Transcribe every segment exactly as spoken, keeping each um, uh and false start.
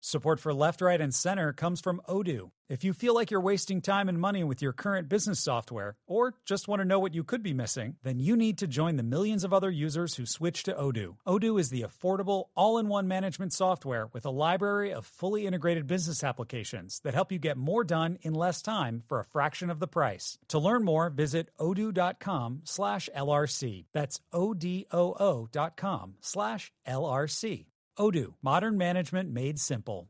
Support for Left, Right, and Center comes from Odoo. If you feel like you're wasting time and money with your current business software, or just want to know what you could be missing, then you need to join the millions of other users who switch to Odoo. Odoo is the affordable, all-in-one management software with a library of fully integrated business applications that help you get more done in less time for a fraction of the price. To learn more, visit odoo.com slash LRC. That's O-D-O-O dot com slash L-R-C. Odoo, modern management made simple.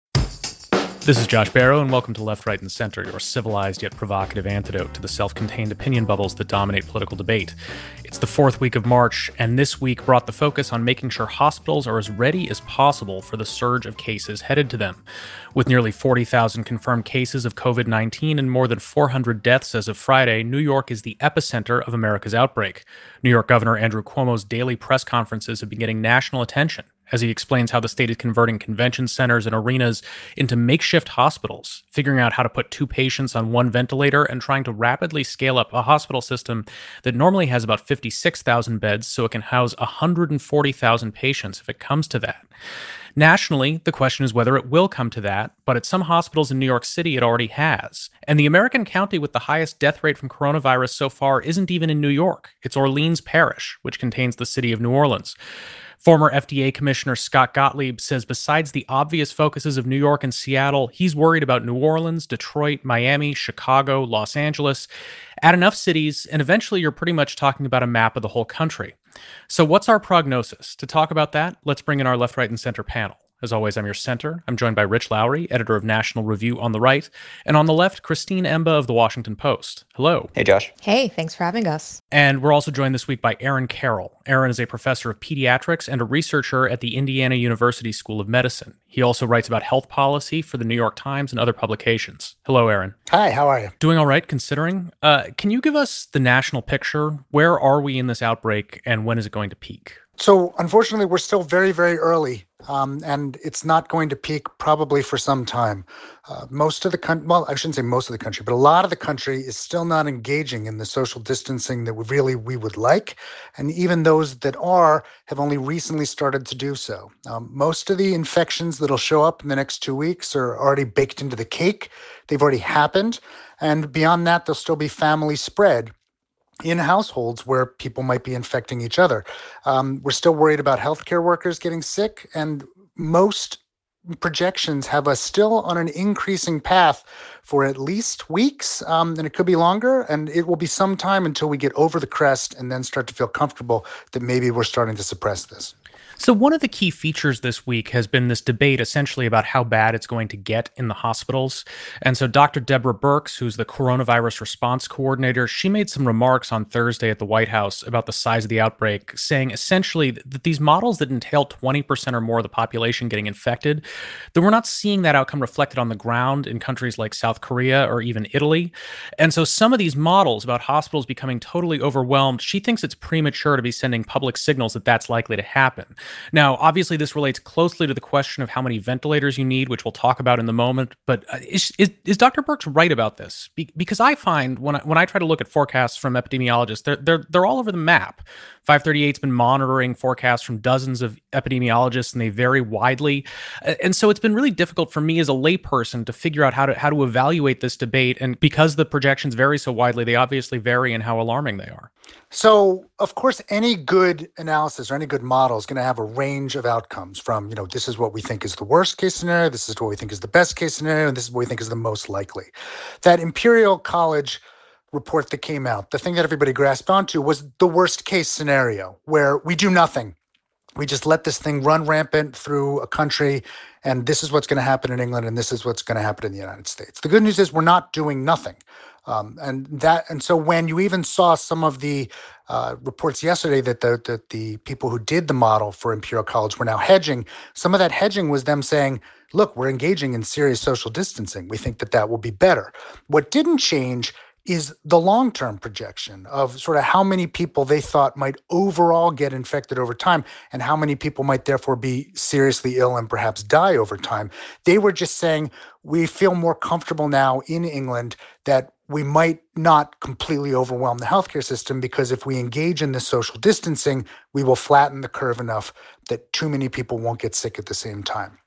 This is Josh Barrow, and welcome to Left, Right, and Center, your civilized yet provocative antidote to the self-contained opinion bubbles that dominate political debate. It's the fourth week of March, and this week brought the focus on making sure hospitals are as ready as possible for the surge of cases headed to them. With nearly forty thousand confirmed cases of covid nineteen and more than four hundred deaths as of Friday, New York is the epicenter of America's outbreak. New York Governor Andrew Cuomo's daily press conferences have been getting national attention as he explains how the state is converting convention centers and arenas into makeshift hospitals, figuring out how to put two patients on one ventilator, and trying to rapidly scale up a hospital system that normally has about fifty-six thousand beds so it can house one hundred forty thousand patients if it comes to that. Nationally, the question is whether it will come to that, but at some hospitals in New York City, it already has. And the American county with the highest death rate from coronavirus so far isn't even in New York. It's Orleans Parish, which contains the city of New Orleans. Former F D A Commissioner Scott Gottlieb says besides the obvious focuses of New York and Seattle, he's worried about New Orleans, Detroit, Miami, Chicago, Los Angeles. Add enough cities, and eventually you're pretty much talking about a map of the whole country. So what's our prognosis? To talk about that, let's bring in our Left, Right, and Center panel. As always, I'm your center. I'm joined by Rich Lowry, editor of National Review on the right, and on the left, Christine Emba of The Washington Post. Hello. Hey, Josh. Hey, thanks for having us. And we're also joined this week by Aaron Carroll. Aaron is a professor of pediatrics and a researcher at the Indiana University School of Medicine. He also writes about health policy for the New York Times and other publications. Hello, Aaron. Hi, how are you? Doing all right, considering. Uh, can you give us the national picture? Where are we in this outbreak, and when is it going to peak? So, unfortunately, we're still very, very early, um, and it's not going to peak probably for some time. Uh, most of the country, well, I shouldn't say most of the country, but a lot of the country is still not engaging in the social distancing that we really we would like. And even those that are have only recently started to do so. Um, most of the infections that'll show up in the next two weeks are already baked into the cake. They've already happened. And beyond that, there'll still be family spread in households where people might be infecting each other. Um, we're still worried about healthcare workers getting sick, and most projections have us still on an increasing path for at least weeks, um, and it could be longer, and it will be some time until we get over the crest and then start to feel comfortable that maybe we're starting to suppress this. So one of the key features this week has been this debate essentially about how bad it's going to get in the hospitals. And so Doctor Deborah Birx, who's the coronavirus response coordinator, she made some remarks on Thursday at the White House about the size of the outbreak, saying essentially that these models that entail twenty percent or more of the population getting infected, that we're not seeing that outcome reflected on the ground in countries like South Korea or even Italy. And so some of these models about hospitals becoming totally overwhelmed, she thinks it's premature to be sending public signals that that's likely to happen. Now, obviously, this relates closely to the question of how many ventilators you need, which we'll talk about in the moment. But is is, is Doctor Birx right about this? Be- because I find when I, when I try to look at forecasts from epidemiologists, they're they're they're all over the map. five thirty-eight's been monitoring forecasts from dozens of epidemiologists, and they vary widely. And so it's been really difficult for me as a layperson to figure out how to how to evaluate this debate. And because the projections vary so widely, they obviously vary in how alarming they are. So, of course, any good analysis or any good model is going to have a range of outcomes from, you know, this is what we think is the worst case scenario, this is what we think is the best case scenario, and this is what we think is the most likely. That Imperial College report that came out, the thing that everybody grasped onto was the worst case scenario, where we do nothing. We just let this thing run rampant through a country, and this is what's going to happen in England, and this is what's going to happen in the United States. The good news is we're not doing nothing. Um, and that, and so when you even saw some of the uh, reports yesterday that the, the the people who did the model for Imperial College were now hedging, some of that hedging was them saying, "Look, we're engaging in serious social distancing. We think that that will be better." What didn't change is the long-term projection of sort of how many people they thought might overall get infected over time and how many people might therefore be seriously ill and perhaps die over time. They were just saying, we feel more comfortable now in England that we might not completely overwhelm the healthcare system because if we engage in this social distancing, we will flatten the curve enough that too many people won't get sick at the same time.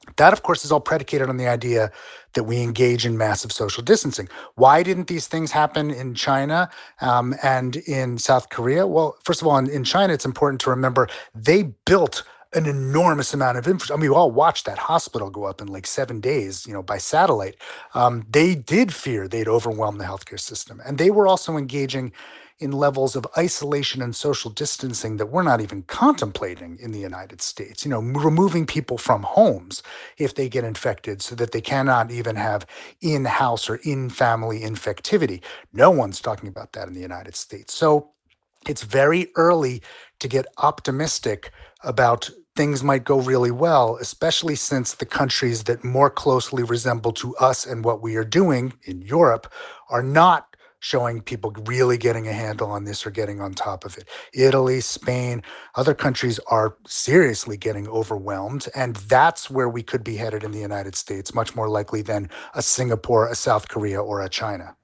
That, of course, is all predicated on the idea that we engage in massive social distancing. Why didn't these things happen in China um, and in South Korea? Well, first of all, in, in China, it's important to remember they built an enormous amount of infrastructure. I mean, we all watched that hospital go up in like seven days, you know, by satellite. Um, they did fear they'd overwhelm the healthcare system. And they were also engaging in levels of isolation and social distancing that we're not even contemplating in the United States. You know, m- removing people from homes if they get infected so that they cannot even have in-house or in-family infectivity. No one's talking about that in the United States. So it's very early to get optimistic about things might go really well, especially since the countries that more closely resemble to us and what we are doing in Europe are not showing people really getting a handle on this or getting on top of it. Italy, Spain, other countries are seriously getting overwhelmed. And that's where we could be headed in the United States, much more likely than a Singapore, a South Korea, or a China.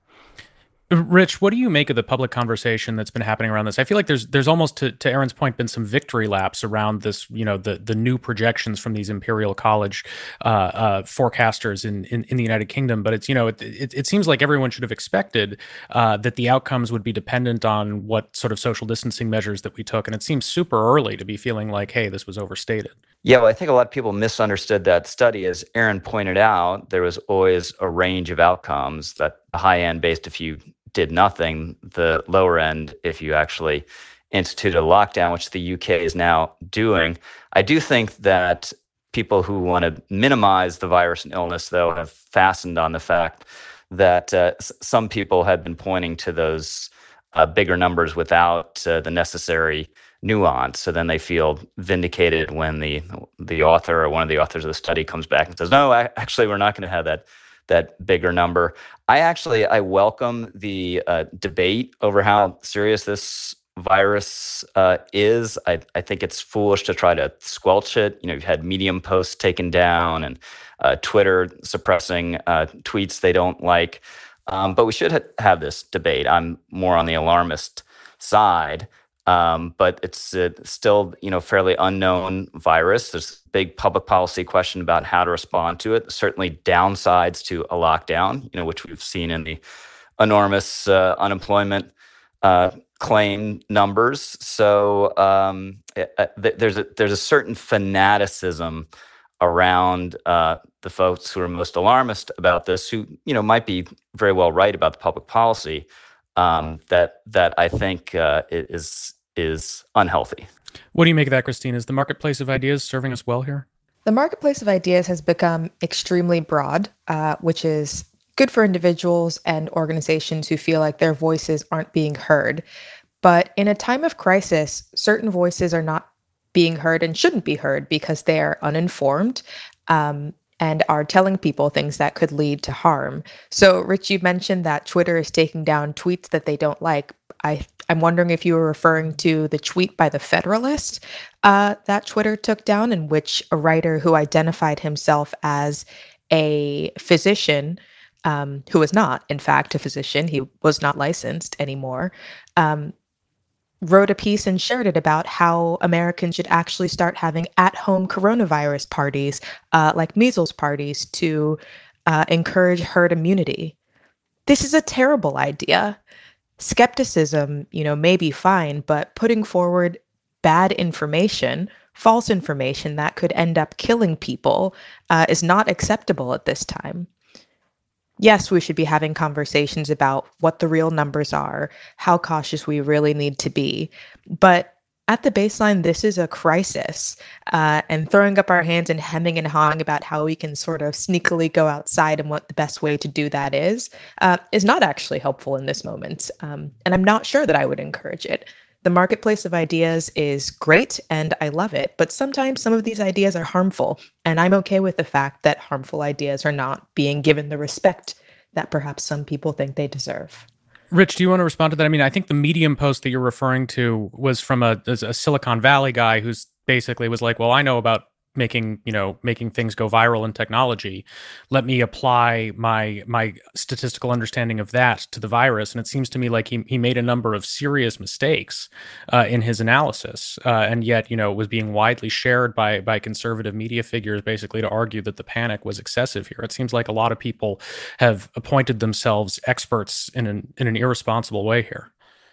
Rich, what do you make of the public conversation that's been happening around this? I feel like there's there's almost, to, to Aaron's point, been some victory laps around this, you know, the the new projections from these Imperial College uh, uh, forecasters in, in in the United Kingdom. But it's, you know, it it, it seems like everyone should have expected uh, that the outcomes would be dependent on what sort of social distancing measures that we took. And it seems super early to be feeling like, hey, this was overstated. Yeah, well, I think a lot of people misunderstood that study. As Aaron pointed out, there was always a range of outcomes. That the high end based if you did nothing, the lower end if you actually instituted a lockdown, which the U K is now doing. I do think that people who want to minimize the virus and illness, though, have fastened on the fact that uh, s- some people have been pointing to those uh, bigger numbers without uh, the necessary nuance. So then they feel vindicated when the the author or one of the authors of the study comes back and says, no, I, actually, we're not going to have that that bigger number. I actually, I welcome the uh, debate over how serious this virus uh, is. I, I think it's foolish to try to squelch it. You know, you've had Medium posts taken down and uh, Twitter suppressing uh, tweets they don't like. Um, but we should ha- have this debate. I'm more on the alarmist side. Um, but it's uh, still, you know, fairly unknown virus. There's a big public policy question about how to respond to it. Certainly downsides to a lockdown, you know, which we've seen in the enormous uh, unemployment uh, claim numbers. So um, uh, th- there's a there's a certain fanaticism around uh, the folks who are most alarmist about this, who, you know, might be very well right about the public policy. Um, that that I think uh, is is unhealthy. What do you make of that, Christine? Is the marketplace of ideas serving us well here? The marketplace of ideas has become extremely broad, uh, which is good for individuals and organizations who feel like their voices aren't being heard. But in a time of crisis, certain voices are not being heard and shouldn't be heard because they are uninformed. Um, and are telling people things that could lead to harm. So, Rich, you mentioned that Twitter is taking down tweets that they don't like. I, I'm wondering if you were referring to the tweet by the Federalist uh, that Twitter took down, in which a writer who identified himself as a physician, um, who was not, in fact, a physician, he was not licensed anymore, um, wrote a piece and shared it about how Americans should actually start having at-home coronavirus parties, uh, like measles parties, to uh, encourage herd immunity. This is a terrible idea. Skepticism, you know, may be fine, but putting forward bad information, false information that could end up killing people uh, is not acceptable at this time. Yes, we should be having conversations about what the real numbers are, how cautious we really need to be. But at the baseline, this is a crisis. Uh, and throwing up our hands and hemming and hawing about how we can sort of sneakily go outside and what the best way to do that is, uh, is not actually helpful in this moment. Um, and I'm not sure that I would encourage it. The marketplace of ideas is great and I love it, but sometimes some of these ideas are harmful, and I'm okay with the fact that harmful ideas are not being given the respect that perhaps some people think they deserve. Rich, do you want to respond to that? I mean, I think the Medium post that you're referring to was from a, a Silicon Valley guy who's basically was like, well, I know about making, you know, making things go viral in technology. Let me apply my my statistical understanding of that to the virus. And it seems to me like he, he made a number of serious mistakes uh, in his analysis. Uh, and yet, you know, it was being widely shared by by conservative media figures basically to argue that the panic was excessive here. It seems like a lot of people have appointed themselves experts in an in an irresponsible way here.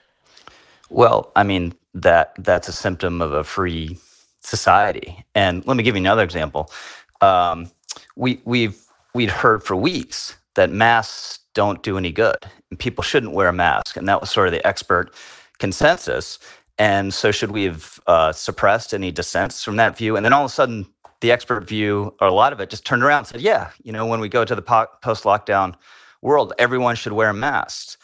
Well, I mean, that that's a symptom of a free society. And let me give you another example. Um, we we've we'd heard for weeks that masks don't do any good and people shouldn't wear a mask, and that was sort of the expert consensus. And so, should we have uh, suppressed any dissents from that view? And then all of a sudden, the expert view, or a lot of it, just turned around and said, "Yeah, you know, when we go to the po- post-lockdown world, everyone should wear masks."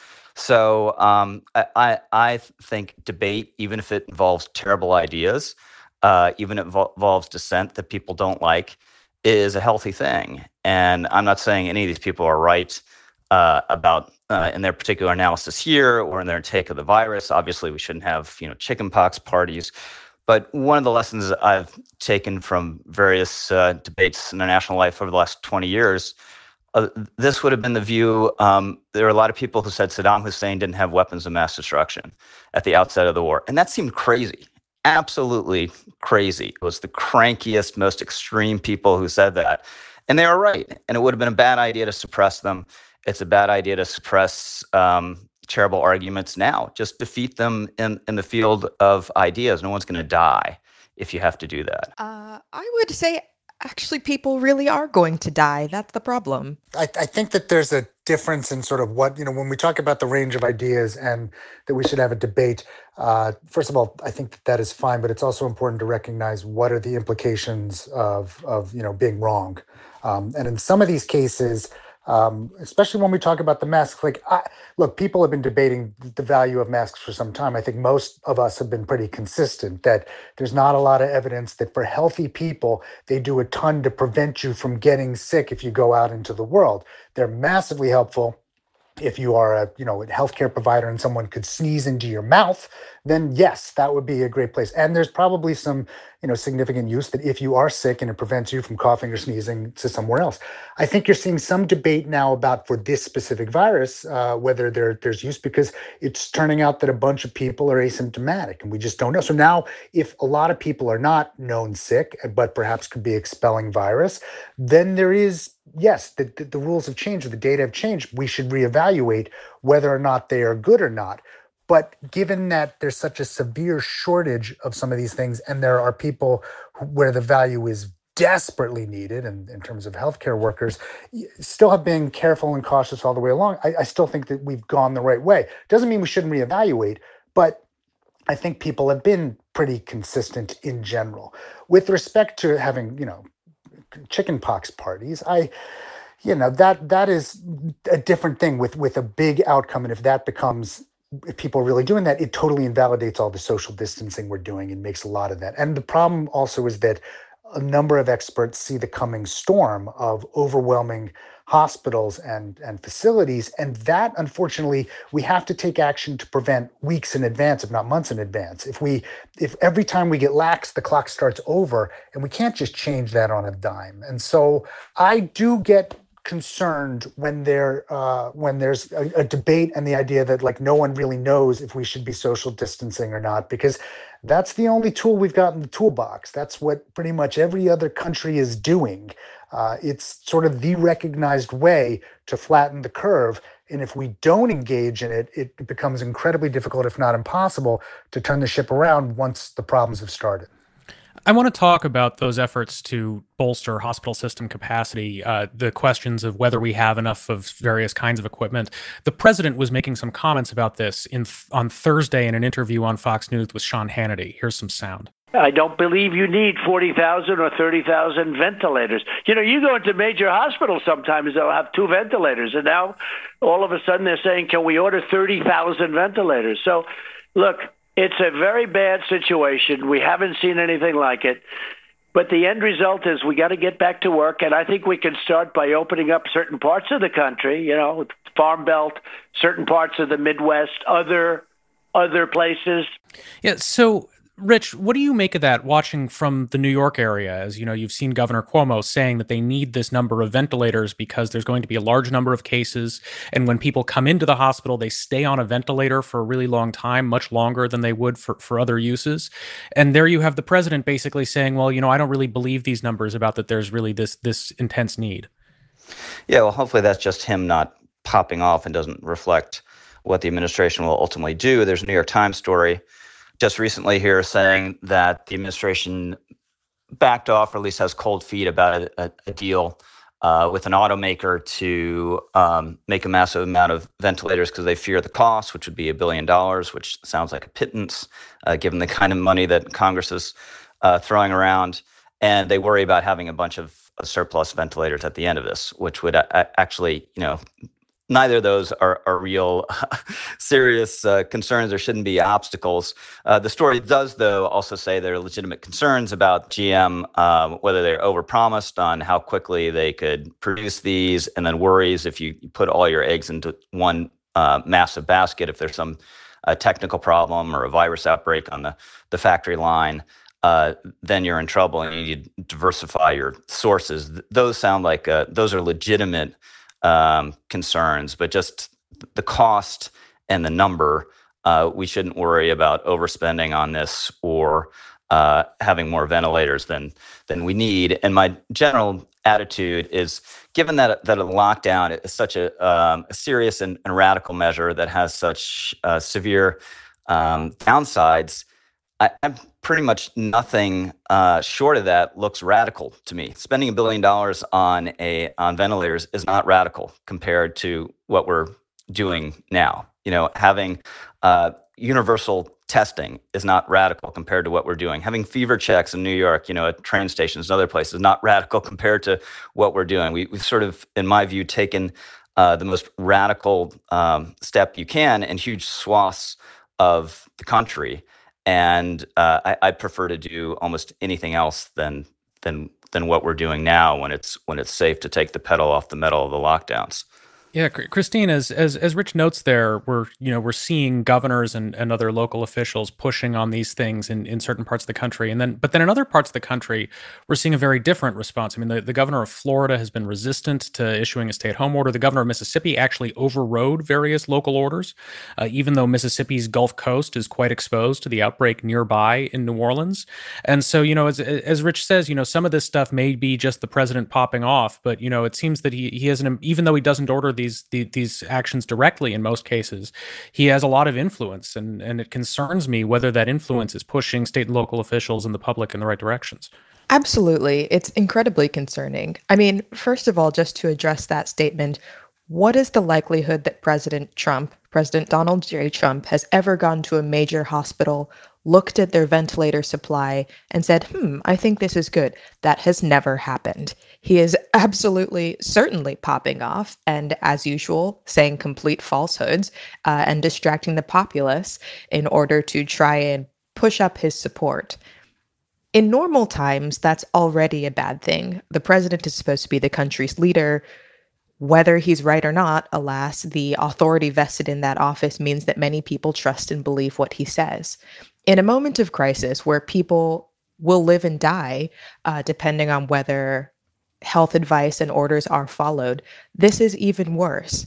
So um, I, I I think debate, even if it involves terrible ideas, uh, even if it vo- involves dissent that people don't like, is a healthy thing. And I'm not saying any of these people are right uh, about uh, in their particular analysis here or in their take of the virus. Obviously, we shouldn't have you know chickenpox parties. But one of the lessons I've taken from various uh, debates in international life over the last twenty years. Uh, this would have been the view. Um, there were a lot of people who said Saddam Hussein didn't have weapons of mass destruction at the outset of the war. And that seemed crazy, absolutely crazy. It was the crankiest, most extreme people who said that. And they were right. And it would have been a bad idea to suppress them. It's a bad idea to suppress um, terrible arguments now. Just defeat them in, in the field of ideas. No one's going to die if you have to do that. Uh, I would say actually people really are going to die. That's the problem. I, I think that there's a difference in sort of what, you know, when we talk about the range of ideas and that we should have a debate, uh, first of all, I think that that is fine, but it's also important to recognize what are the implications of, of you know, being wrong. Um, and in some of these cases, Um, especially when we talk about the masks, like, I, look, people have been debating the value of masks for some time. I think most of us have been pretty consistent that there's not a lot of evidence that for healthy people, they do a ton to prevent you from getting sick if you go out into the world. They're massively helpful. If you are a, you know, a healthcare provider and someone could sneeze into your mouth, then yes, that would be a great place. And there's probably some, you know, significant use that if you are sick and it prevents you from coughing or sneezing to somewhere else. I think you're seeing some debate now about for this specific virus, uh, whether there, there's use because it's turning out that a bunch of people are asymptomatic and we just don't know. So now if a lot of people are not known sick, but perhaps could be expelling virus, then there is yes, the, the, the rules have changed, the data have changed. We should reevaluate whether or not they are good or not. But given that there's such a severe shortage of some of these things, and there are people who, where the value is desperately needed in, in terms of healthcare workers, still have been careful and cautious all the way along. I, I still think that we've gone the right way. Doesn't mean we shouldn't reevaluate, but I think people have been pretty consistent in general. With respect to having, you know, chickenpox parties, I, you know, that that is a different thing with with a big outcome. And if that becomes, if people are really doing that, it totally invalidates all the social distancing we're doing and makes a lot of that. And the problem also is that a number of experts see the coming storm of overwhelming hospitals and, and facilities. And that, unfortunately, we have to take action to prevent weeks in advance, if not months in advance. If we, if every time we get lax, the clock starts over, and we can't just change that on a dime. And so I do get concerned when there uh, when there's a, a debate and the idea that like no one really knows if we should be social distancing or not, because that's the only tool we've got in the toolbox. That's what pretty much every other country is doing. Uh, it's sort of the recognized way to flatten the curve. And if we don't engage in it, it becomes incredibly difficult, if not impossible, to turn the ship around once the problems have started. I want to talk about those efforts to bolster hospital system capacity, uh, the questions of whether we have enough of various kinds of equipment. The president was making some comments about this in on Thursday in an interview on Fox News with Sean Hannity. Here's some sound. I don't believe you need forty thousand or thirty thousand ventilators. You know, you go into major hospitals sometimes, they'll have two ventilators. And now all of a sudden they're saying, can we order thirty thousand ventilators? So, look, it's a very bad situation. We haven't seen anything like it. But the end result is we got to get back to work. And I think we can start by opening up certain parts of the country, you know, Farm Belt, certain parts of the Midwest, other other places. Yeah, so Rich, what do you make of that watching from the New York area? As you know, you've seen Governor Cuomo saying that they need this number of ventilators because there's going to be a large number of cases. And when people come into the hospital, they stay on a ventilator for a really long time, much longer than they would for, for other uses. And there you have the president basically saying, well, you know, I don't really believe these numbers about that there's really this this intense need. Yeah, well, hopefully that's just him not popping off and doesn't reflect what the administration will ultimately do. There's a New York Times story just recently here saying that the administration backed off, or at least has cold feet about a, a, a deal uh, with an automaker to um, make a massive amount of ventilators because they fear the cost, which would be a billion dollars, which sounds like a pittance uh, given the kind of money that Congress is uh, throwing around. And they worry about having a bunch of surplus ventilators at the end of this, which would a- actually, you know, neither of those are, are real serious uh, concerns. There shouldn't be obstacles. Uh, the story does, though, also say there are legitimate concerns about G M, um, whether they're overpromised on how quickly they could produce these, and then worries if you put all your eggs into one uh, massive basket, if there's some uh, technical problem or a virus outbreak on the, the factory line, uh, then you're in trouble and you need to diversify your sources. Th- those sound like, uh, those are legitimate Um, concerns, but just the cost and the number, uh, we shouldn't worry about overspending on this or uh, having more ventilators than than we need. And my general attitude is, given that that a lockdown is such a, um, a serious and, and radical measure that has such uh, severe um, downsides, I, I'm pretty much nothing uh, short of that looks radical to me. Spending a billion dollars on a on ventilators is not radical compared to what we're doing now. You know, having uh, universal testing is not radical compared to what we're doing. Having fever checks in New York, you know, at train stations and other places, is not radical compared to what we're doing. We, we've sort of, in my view, taken uh, the most radical um, step you can in huge swaths of the country. And uh, I, I prefer to do almost anything else than than than what we're doing now when it's when it's safe to take the pedal off the metal of the lockdowns. Yeah, Christine, as as as Rich notes there, we're you know we're seeing governors and, and other local officials pushing on these things in, in certain parts of the country, and then but then in other parts of the country, we're seeing a very different response. I mean, the, the governor of Florida has been resistant to issuing a stay-at-home order. The governor of Mississippi actually overrode various local orders, uh, even though Mississippi's Gulf Coast is quite exposed to the outbreak nearby in New Orleans. And so, you know, as as Rich says, you know, some of this stuff may be just the president popping off, but you know, it seems that he he has an even though he doesn't order the These, these actions directly in most cases, he has a lot of influence, and, and it concerns me whether that influence is pushing state and local officials and the public in the right directions. Absolutely. It's incredibly concerning. I mean, first of all, just to address that statement, what is the likelihood that President Trump, President Donald J. Trump, has ever gone to a major hospital, looked at their ventilator supply, and said, hmm, I think this is good? That has never happened. He is absolutely, certainly popping off and, as usual, saying complete falsehoods uh, and distracting the populace in order to try and push up his support. In normal times, that's already a bad thing. The president is supposed to be the country's leader. Whether he's right or not, alas, the authority vested in that office means that many people trust and believe what he says. In a moment of crisis where people will live and die, uh, depending on whether health advice and orders are followed, this is even worse.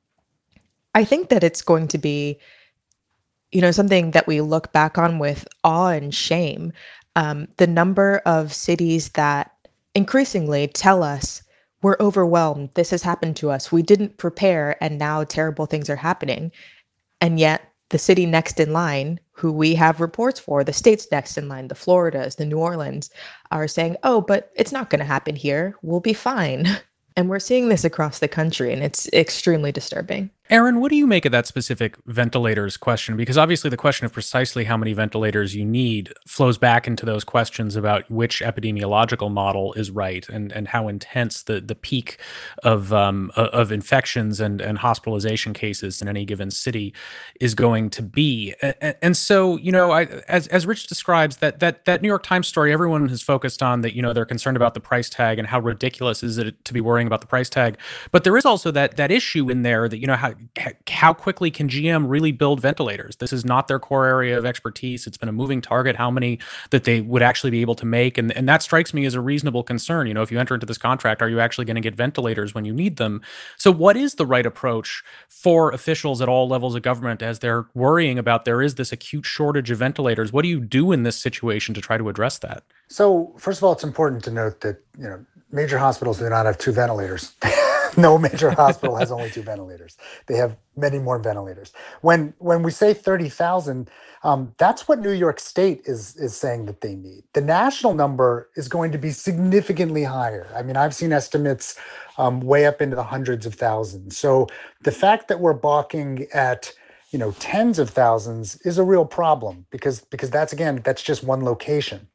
I think that it's going to be, you know, something that we look back on with awe and shame. Um, the number of cities that increasingly tell us, we're overwhelmed, this has happened to us, we didn't prepare, and now terrible things are happening. And yet the city next in line, who we have reports for, the states next in line, the Floridas, the New Orleans, are saying, oh, but it's not going to happen here. We'll be fine. And we're seeing this across the country, and it's extremely disturbing. Aaron, what do you make of that specific ventilators question? Because obviously the question of precisely how many ventilators you need flows back into those questions about which epidemiological model is right, and, and how intense the, the peak of um, of infections and, and hospitalization cases in any given city is going to be. And, and so, you know, I, as as Rich describes, that that that New York Times story, everyone has focused on that, you know, they're concerned about the price tag and how ridiculous is it to be worrying about the price tag. But there is also that that issue in there that, you know, how how quickly can G M really build ventilators? This is not their core area of expertise. It's been a moving target, how many that they would actually be able to make. And, and that strikes me as a reasonable concern. You know, if you enter into this contract, are you actually going to get ventilators when you need them? So what is the right approach for officials at all levels of government as they're worrying about there is this acute shortage of ventilators? What do you do in this situation to try to address that? So first of all, it's important to note that, you know, major hospitals do not have two ventilators. No major hospital has only two ventilators. They have many more ventilators. When when we say thirty thousand, um, that's what New York State is is saying that they need. The national number is going to be significantly higher. I mean, I've seen estimates um, way up into the hundreds of thousands. So the fact that we're balking at, you know, tens of thousands is a real problem because because that's, again, that's just one location.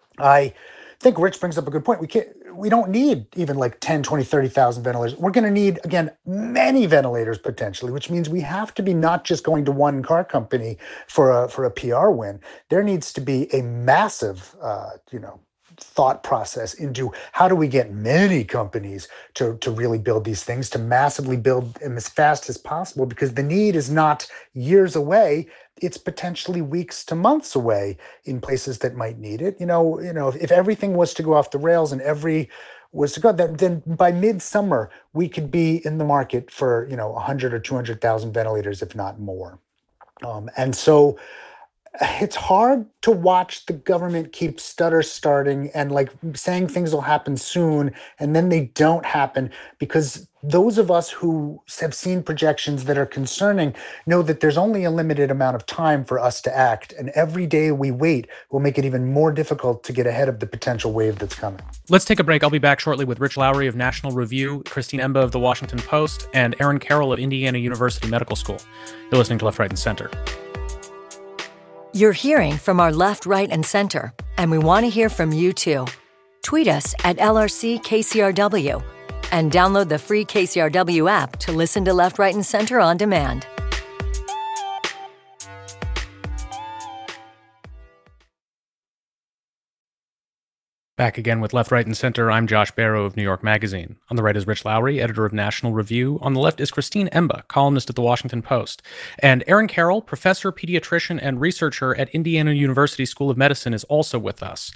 I think Rich brings up a good point. We can't, we don't need even like ten, twenty, thirty thousand ventilators. We're going to need, again, many ventilators potentially, which means we have to be not just going to one car company for a, for a P R win. There needs to be a massive, uh, you know, thought process into how do we get many companies to, to really build these things, to massively build them as fast as possible, because the need is not years away. It's potentially weeks to months away in places that might need it. You know, you know, if, if everything was to go off the rails and every was to go, then, then by midsummer, we could be in the market for, you know, one hundred or two hundred thousand ventilators, if not more. Um, and so it's hard to watch the government keep stutter starting and like saying things will happen soon and then they don't happen, because those of us who have seen projections that are concerning know that there's only a limited amount of time for us to act. And every day we wait will make it even more difficult to get ahead of the potential wave that's coming. Let's take a break. I'll be back shortly with Rich Lowry of National Review, Christine Emba of The Washington Post, and Aaron Carroll of Indiana University Medical School. You're listening to Left, Right, and Center. You're hearing from our left, right, and center, and we want to hear from you too. Tweet us at L R C K C R W and download the free K C R W app to listen to Left, Right, and Center on demand. Back again with Left, Right, and Center. I'm Josh Barrow of New York Magazine. On the right is Rich Lowry, editor of National Review. On the left is Christine Emba, columnist at The Washington Post. And Aaron Carroll, professor, pediatrician, and researcher at Indiana University School of Medicine, is also with us.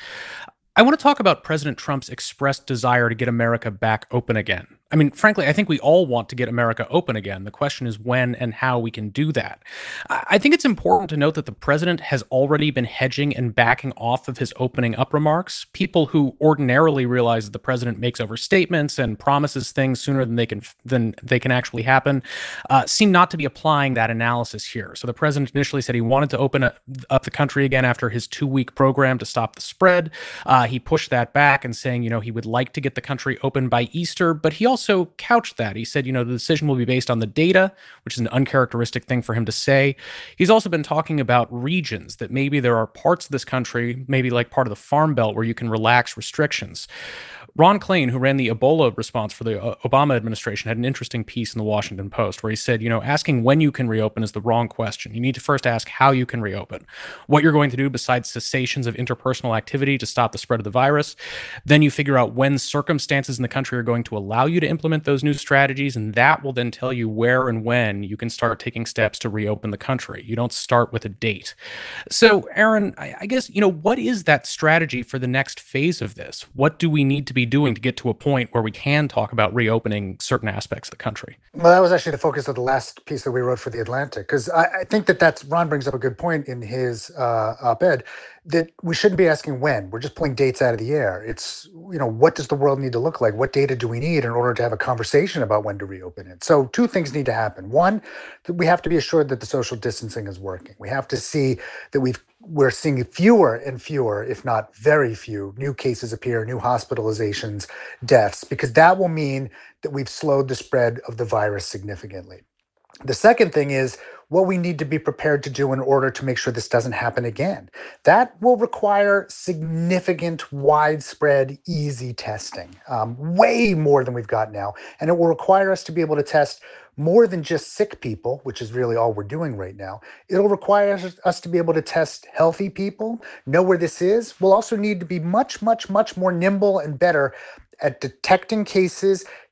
I want to talk about President Trump's expressed desire to get America back open again. I mean, frankly, I think we all want to get America open again. The question is when and how we can do that. I think it's important to note that the president has already been hedging and backing off of his opening up remarks. People who ordinarily realize that the president makes overstatements and promises things sooner than they can than they can actually happen uh, seem not to be applying that analysis here. So the president initially said he wanted to open up the country again after his two-week program to stop the spread. Uh, he pushed that back and saying, you know, he would like to get the country open by Easter, but he also Also couched that. He said, you know, the decision will be based on the data, which is an uncharacteristic thing for him to say. He's also been talking about regions, that maybe there are parts of this country, maybe like part of the Farm Belt, where you can relax restrictions. Ron Klain, who ran the Ebola response for the Obama administration, had an interesting piece in the Washington Post where he said, you know, asking when you can reopen is the wrong question. You need to first ask how you can reopen, what you're going to do besides cessations of interpersonal activity to stop the spread of the virus. Then you figure out when circumstances in the country are going to allow you to implement those new strategies, and that will then tell you where and when you can start taking steps to reopen the country. You don't start with a date. So, Aaron, I, I guess, you know, what is that strategy for the next phase of this? What do we need to be doing to get to a point where we can talk about reopening certain aspects of the country? Well, that was actually the focus of the last piece that we wrote for The Atlantic, because I, I think that that's, Ron brings up a good point in his uh, op-ed, that we shouldn't be asking when. We're just pulling dates out of the air. It's, you know, what does the world need to look like? What data do we need in order to have a conversation about when to reopen it? So two things need to happen. One, that we have to be assured that the social distancing is working. We have to see that we've we're seeing fewer and fewer, if not very few, new cases appear, new hospitalizations, deaths, because that will mean that we've slowed the spread of the virus significantly. The second thing is what we need to be prepared to do in order to make sure this doesn't happen again. That will require significant, widespread, easy testing, um, way more than we've got now. And it will require us to be able to test more than just sick people, which is really all we're doing right now. It'll require us to be able to test healthy people, know where this is. We'll also need to be much, much, much more nimble and better at detecting cases,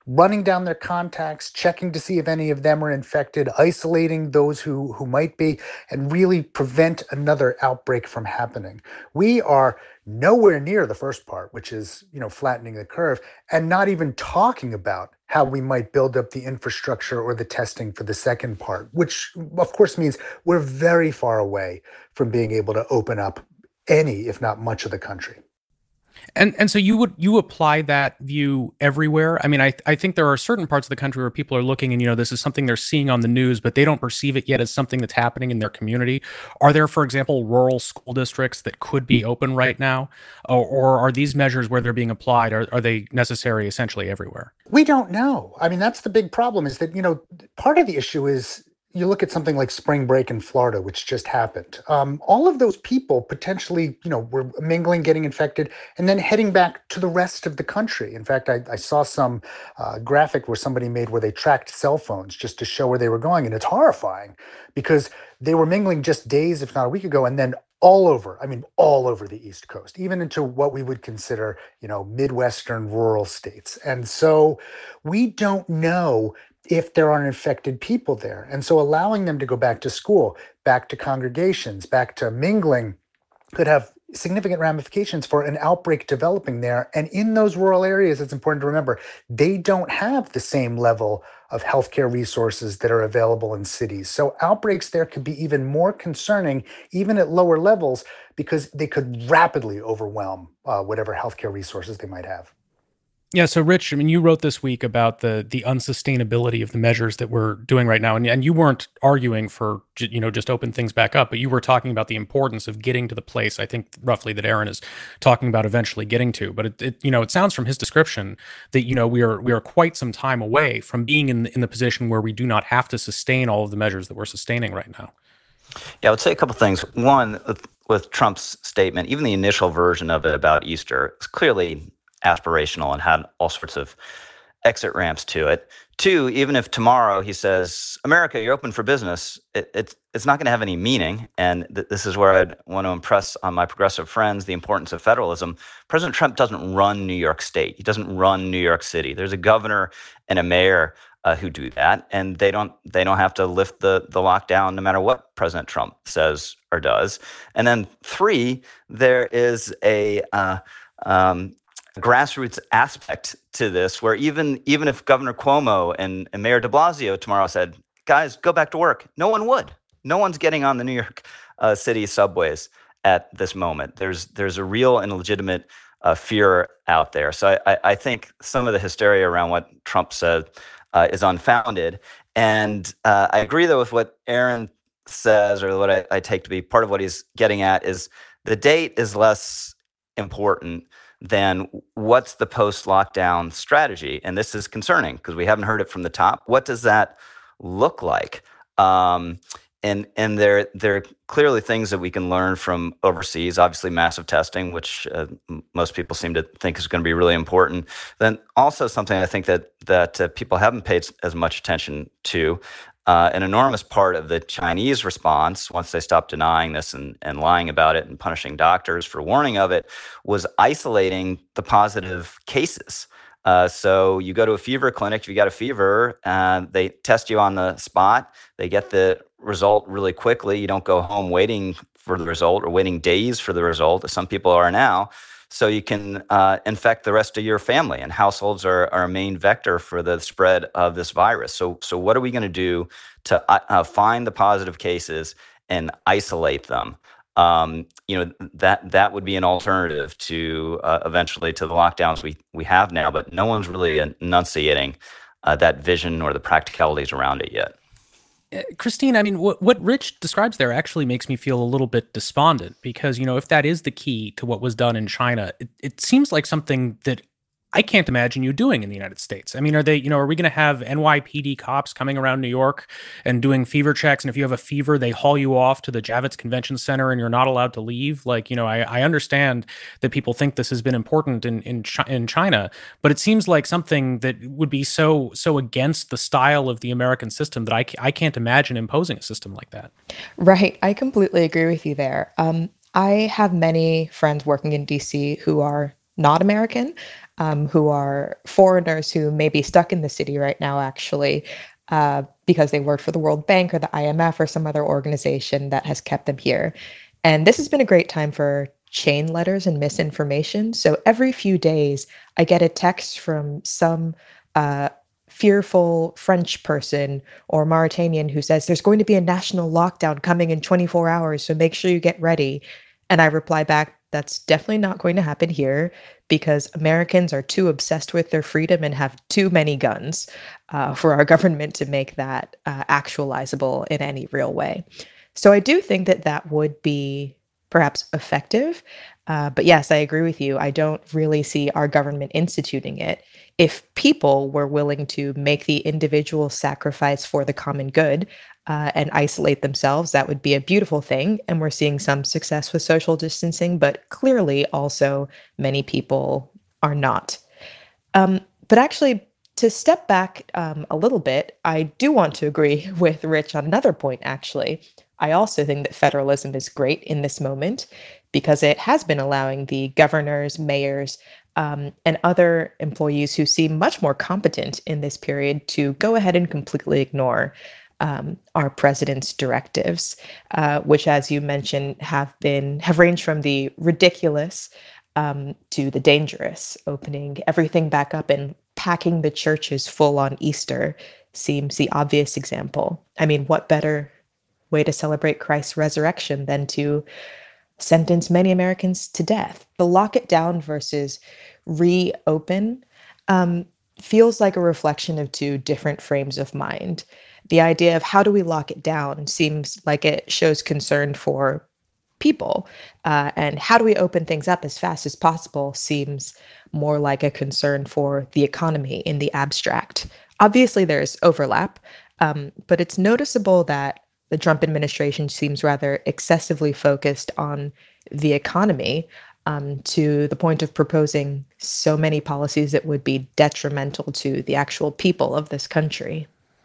running down their contacts, checking to see if any of them are infected, isolating those who, who might be, and really prevent another outbreak from happening. We are nowhere near the first part, which is, you know, flattening the curve, and not even talking about how we might build up the infrastructure or the testing for the second part, which of course means we're very far away from being able to open up any, if not much of the country. And and so you would you apply that view everywhere? I mean, I I think there are certain parts of the country where people are looking and, you know, this is something they're seeing on the news, but they don't perceive it yet as something that's happening in their community. Are there, for example, rural school districts that could be open right now? Or, or are these measures where they're being applied, are, are they necessary essentially everywhere? We don't know. I mean, that's the big problem is that, you know, part of the issue is you look at something like spring break in Florida, which just happened. Um, all of those people potentially, you know, were mingling, getting infected, and then heading back to the rest of the country. In fact, I, I saw some uh, graphic where somebody made where they tracked cell phones just to show where they were going. And it's horrifying because they were mingling just days, if not a week ago, and then all over, I mean, all over the East Coast, even into what we would consider, you know, Midwestern rural states. And so we don't know if there are infected people there. And so allowing them to go back to school, back to congregations, back to mingling could have significant ramifications for an outbreak developing there. And in those rural areas, it's important to remember, they don't have the same level of healthcare resources that are available in cities. So outbreaks there could be even more concerning, even at lower levels, because they could rapidly overwhelm uh, whatever healthcare resources they might have. Yeah, so Rich, I mean, you wrote this week about the the unsustainability of the measures that we're doing right now, and, and you weren't arguing for, you know, just open things back up, but you were talking about the importance of getting to the place, I think, roughly that Aaron is talking about eventually getting to. But it, it you know, it sounds from his description that, you know, we are we are quite some time away from being in in the position where we do not have to sustain all of the measures that we're sustaining right now. Yeah, I would say a couple things. One, with, with Trump's statement, even the initial version of it about Easter, is clearly aspirational and had all sorts of exit ramps to it. Two, even if tomorrow he says, America, you're open for business, it, it's it's not going to have any meaning. And th- this is where I'd want to impress on my progressive friends the importance of federalism. President Trump doesn't run New York State. He doesn't run New York City. There's a governor and a mayor uh, who do that, and they don't they don't have to lift the the lockdown no matter what President Trump says or does. And then three, there is a uh, um, grassroots aspect to this, where even even if Governor Cuomo and, and Mayor de Blasio tomorrow said, guys, go back to work, no one would. No one's getting on the New York uh, City subways at this moment. There's there's a real and legitimate uh, fear out there. So I, I think some of the hysteria around what Trump said uh, is unfounded. And uh, I agree, though, with what Aaron says, or what I, I take to be part of what he's getting at, is the date is less important than what's the post-lockdown strategy. And this is concerning because we haven't heard it from the top. What does that look like? Um, and and there, there are clearly things that we can learn from overseas, obviously massive testing, which uh, m- most people seem to think is going to be really important. Then also something I think that, that uh, people haven't paid as much attention to. Uh, an enormous part of the Chinese response, once they stopped denying this and, and lying about it and punishing doctors for warning of it, was isolating the positive cases. Uh, so you go to a fever clinic, if you got a fever, uh, they test you on the spot. They get the result really quickly. You don't go home waiting for the result or waiting days for the result, as some people are now. So you can uh, infect the rest of your family, and households are, are a main vector for the spread of this virus. So, so what are we going to do to uh, find the positive cases and isolate them? Um, you know, that that would be an alternative to uh, eventually to the lockdowns we we have now. But no one's really enunciating uh, that vision or the practicalities around it yet. Christine, I mean, what, what Rich describes there actually makes me feel a little bit despondent because, you know, if that is the key to what was done in China, it, it seems like something that I can't imagine you doing in the United States. I mean, are they, you know, are we going to have N Y P D cops coming around New York and doing fever checks? And if you have a fever, they haul you off to the Javits Convention Center and you're not allowed to leave? Like, you know, I, I understand that people think this has been important in, in, in China, but it seems like something that would be so, so against the style of the American system that I, I can't imagine imposing a system like that. Right. I completely agree with you there. Um, I have many friends working in D C who are not American. um, who are foreigners who may be stuck in the city right now, actually, uh, because they work for the World Bank or the I M F or some other organization that has kept them here. And this has been a great time for chain letters and misinformation. So every few days, I get a text from some uh, fearful French person or Mauritanian who says, there's going to be a national lockdown coming in twenty-four hours, so make sure you get ready. And I reply back, that's definitely not going to happen here because Americans are too obsessed with their freedom and have too many guns uh, for our government to make that uh, actualizable in any real way. So I do think that that would be perhaps effective. Uh, but yes, I agree with you. I don't really see our government instituting it. If people were willing to make the individual sacrifice for the common good uh, and isolate themselves, that would be a beautiful thing. And we're seeing some success with social distancing, but clearly also many people are not. Um, but actually, to step back um, a little bit, I do want to agree with Rich on another point, actually. I also think that federalism is great in this moment because it has been allowing the governors, mayors, um, and other employees who seem much more competent in this period to go ahead and completely ignore um, our president's directives, uh, which, as you mentioned, have been have ranged from the ridiculous um, to the dangerous. Opening everything back up and packing the churches full on Easter seems the obvious example. I mean, what better way to celebrate Christ's resurrection than to sentence many Americans to death? The lock it down versus reopen um, feels like a reflection of two different frames of mind. The idea of how do we lock it down seems like it shows concern for people, uh, and how do we open things up as fast as possible seems more like a concern for the economy in the abstract. Obviously, there's overlap, um, but it's noticeable that the Trump administration seems rather excessively focused on the economy um, to the point of proposing so many policies that would be detrimental to the actual people of this country.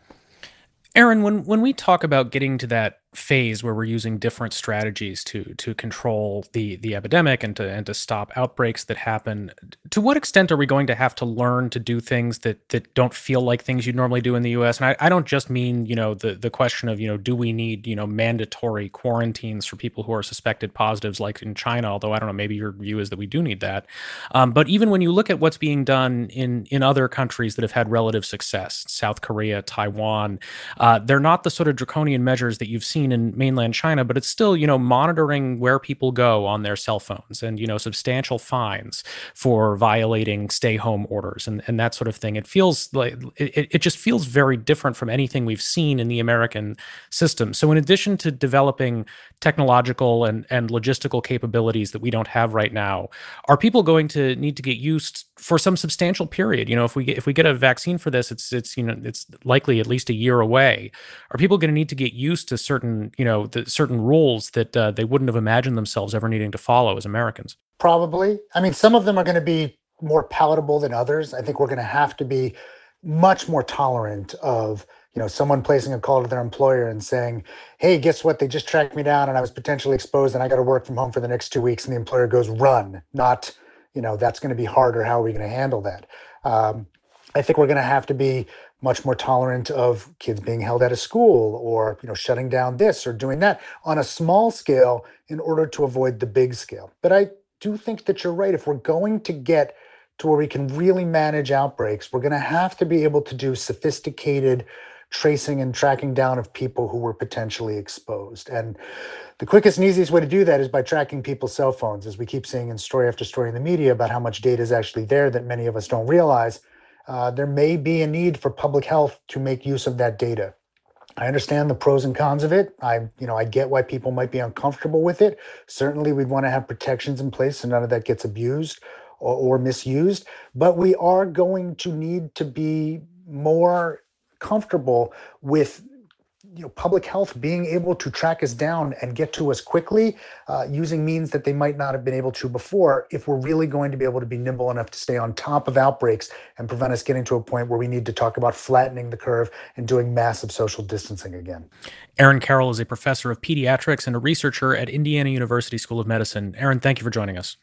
Aaron, when when we talk about getting to that phase where we're using different strategies to to control the the epidemic and to and to stop outbreaks that happen, to what extent are we going to have to learn to do things that that don't feel like things you'd normally do in the U S? And I, I don't just mean, you know, the the question of, you know, do we need, you know, mandatory quarantines for people who are suspected positives like in China, although I don't know, maybe your view is that we do need that. Um, but even when you look at what's being done in in other countries that have had relative success, South Korea, Taiwan, uh, they're not the sort of draconian measures that you've seen in mainland China, but it's still, you know, monitoring where people go on their cell phones and, you know, substantial fines for violating stay home orders and, and that sort of thing. It feels like it, it just feels very different from anything we've seen in the American system. So in addition to developing technological and, and logistical capabilities that we don't have right now, are people going to need to get used for some substantial period? You know, if we get, if we get a vaccine for this, it's, it's, you know, it's likely at least a year away. Are people going to need to get used to certain, you know, the certain rules that uh, they wouldn't have imagined themselves ever needing to follow as Americans? Probably. I mean, some of them are going to be more palatable than others. I think we're going to have to be much more tolerant of, you know, someone placing a call to their employer and saying, hey, guess what? They just tracked me down and I was potentially exposed and I got to work from home for the next two weeks. And the employer goes, run, not, you know, that's going to be harder. How are we going to handle that? Um, I think we're going to have to be much more tolerant of kids being held out of school or, you know, shutting down this or doing that on a small scale in order to avoid the big scale. But I do think that you're right. If we're going to get to where we can really manage outbreaks, we're going to have to be able to do sophisticated tracing and tracking down of people who were potentially exposed. And the quickest and easiest way to do that is by tracking people's cell phones, as we keep seeing in story after story in the media about how much data is actually there that many of us don't realize. Uh, there may be a need for public health to make use of that data. I understand the pros and cons of it. I, you know, I get why people might be uncomfortable with it. Certainly, we'd want to have protections in place so none of that gets abused or, or misused. But we are going to need to be more comfortable with, you know, public health being able to track us down and get to us quickly uh, using means that they might not have been able to before, if we're really going to be able to be nimble enough to stay on top of outbreaks and prevent us getting to a point where we need to talk about flattening the curve and doing massive social distancing again. Aaron Carroll is a professor of pediatrics and a researcher at Indiana University School of Medicine. Aaron, thank you for joining us.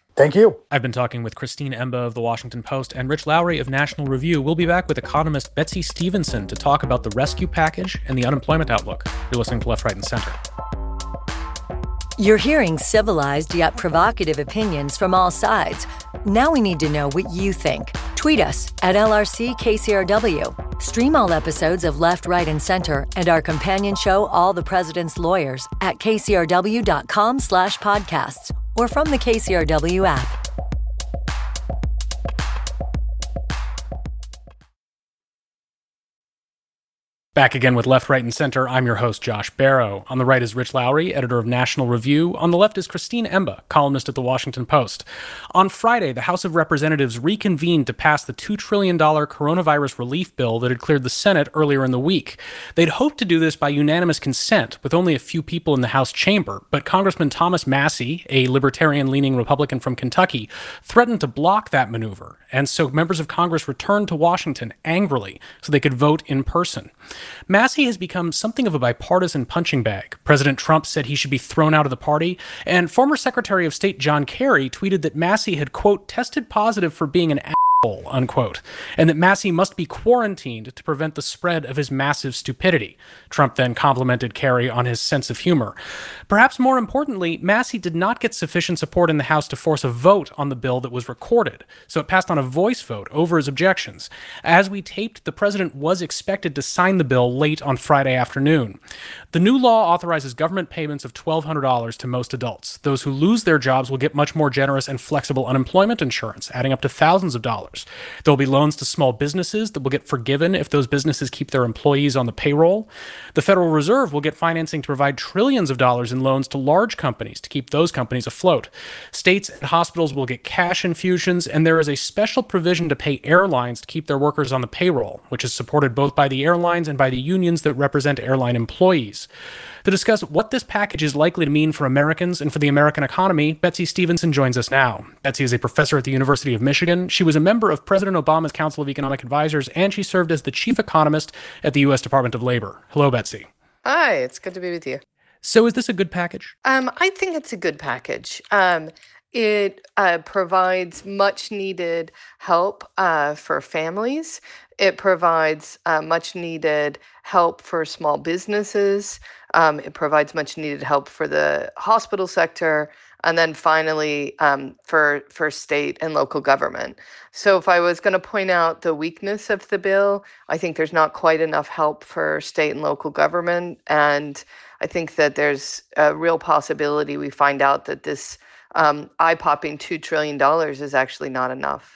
Thank you. I've been talking with Christine Emba of The Washington Post and Rich Lowry of National Review. We'll be back with economist Betsy Stevenson to talk about the rescue package and the unemployment outlook. You're listening to Left, Right, and Center. You're hearing civilized yet provocative opinions from all sides. Now we need to know what you think. Tweet us at L R C K C R W. Stream all episodes of Left, Right, and Center and our companion show, All the President's Lawyers, at kcrw.com slash podcasts or from the K C R W app. Back again with Left, Right, and Center. I'm your host, Josh Barrow. On the right is Rich Lowry, editor of National Review. On the left is Christine Emba, columnist at The Washington Post. On Friday, the House of Representatives reconvened to pass the two trillion dollars coronavirus relief bill that had cleared the Senate earlier in the week. They'd hoped to do this by unanimous consent, with only a few people in the House chamber, but Congressman Thomas Massie, a libertarian-leaning Republican from Kentucky, threatened to block that maneuver, and so members of Congress returned to Washington angrily so they could vote in person. Massie has become something of a bipartisan punching bag. President Trump said he should be thrown out of the party, and former Secretary of State John Kerry tweeted that Massie had, quote, tested positive for being an asshole, unquote, and that Massie must be quarantined to prevent the spread of his massive stupidity. Trump then complimented Kerry on his sense of humor. Perhaps more importantly, Massie did not get sufficient support in the House to force a vote on the bill that was recorded, so it passed on a voice vote over his objections. As we taped, the president was expected to sign the bill late on Friday afternoon. The new law authorizes government payments of twelve hundred dollars to most adults. Those who lose their jobs will get much more generous and flexible unemployment insurance, adding up to thousands of dollars. There will be loans to small businesses that will get forgiven if those businesses keep their employees on the payroll. The Federal Reserve will get financing to provide trillions of dollars in loans to large companies to keep those companies afloat. States and hospitals will get cash infusions, and there is a special provision to pay airlines to keep their workers on the payroll, which is supported both by the airlines and by the unions that represent airline employees. To discuss what this package is likely to mean for Americans and for the American economy, Betsy Stevenson joins us now. Betsy is a professor at the University of Michigan. She was a member of President Obama's Council of Economic Advisors, and she served as the chief economist at the U S Department of Labor. Hello, Betsy. Hi, it's good to be with you. So is this a good package? Um, I think it's a good package. Um, it uh, provides much needed help uh, for families. It provides uh, much needed help for small businesses. Um, it provides much needed help for the hospital sector. And then finally, um, for for state and local government. So if I was going to point out the weakness of the bill, I think there's not quite enough help for state and local government. And I think that there's a real possibility we find out that this um, eye-popping two trillion dollars is actually not enough.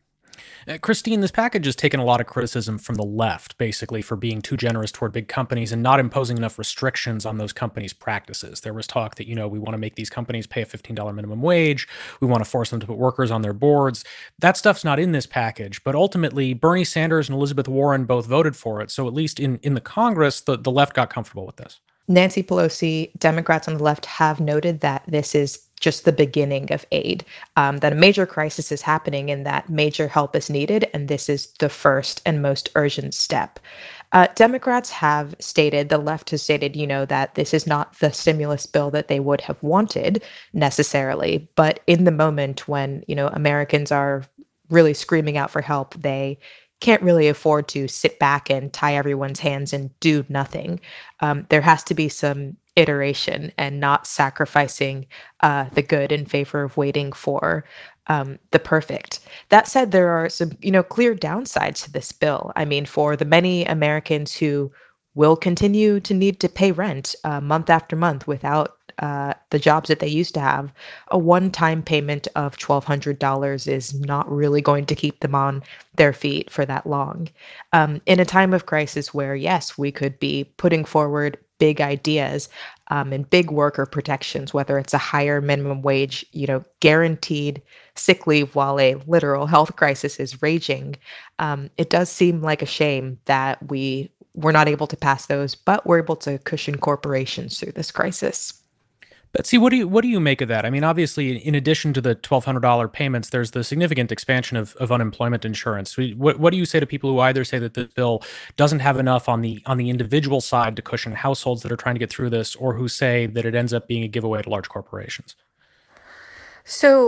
Uh, Christine, this package has taken a lot of criticism from the left, basically, for being too generous toward big companies and not imposing enough restrictions on those companies' practices. There was talk that, you know, we want to make these companies pay a fifteen dollars minimum wage. We want to force them to put workers on their boards. That stuff's not in this package. But ultimately, Bernie Sanders and Elizabeth Warren both voted for it. So at least in, in the Congress, the, the left got comfortable with this. Nancy Pelosi, Democrats on the left have noted that this is just the beginning of aid, um, that a major crisis is happening and that major help is needed, and this is the first and most urgent step. Uh, Democrats have stated, the left has stated, you know, that this is not the stimulus bill that they would have wanted necessarily, but in the moment when, you know, Americans are really screaming out for help, they can't really afford to sit back and tie everyone's hands and do nothing. Um, there has to be some iteration and not sacrificing uh, the good in favor of waiting for um, the perfect. That said, there are some, you know, clear downsides to this bill. I mean, for the many Americans who will continue to need to pay rent uh, month after month without uh, the jobs that they used to have, a one-time payment of twelve hundred dollars is not really going to keep them on their feet for that long. Um, in a time of crisis where, yes, we could be putting forward big ideas um, and big worker protections, whether it's a higher minimum wage, you know, guaranteed sick leave while a literal health crisis is raging, um, it does seem like a shame that we were not able to pass those, but we're able to cushion corporations through this crisis. Betsy, what do you what do you make of that? I mean, obviously, in addition to the twelve hundred dollars payments, there's the significant expansion of, of unemployment insurance. What what do you say to people who either say that the bill doesn't have enough on the on the individual side to cushion households that are trying to get through this, or who say that it ends up being a giveaway to large corporations? So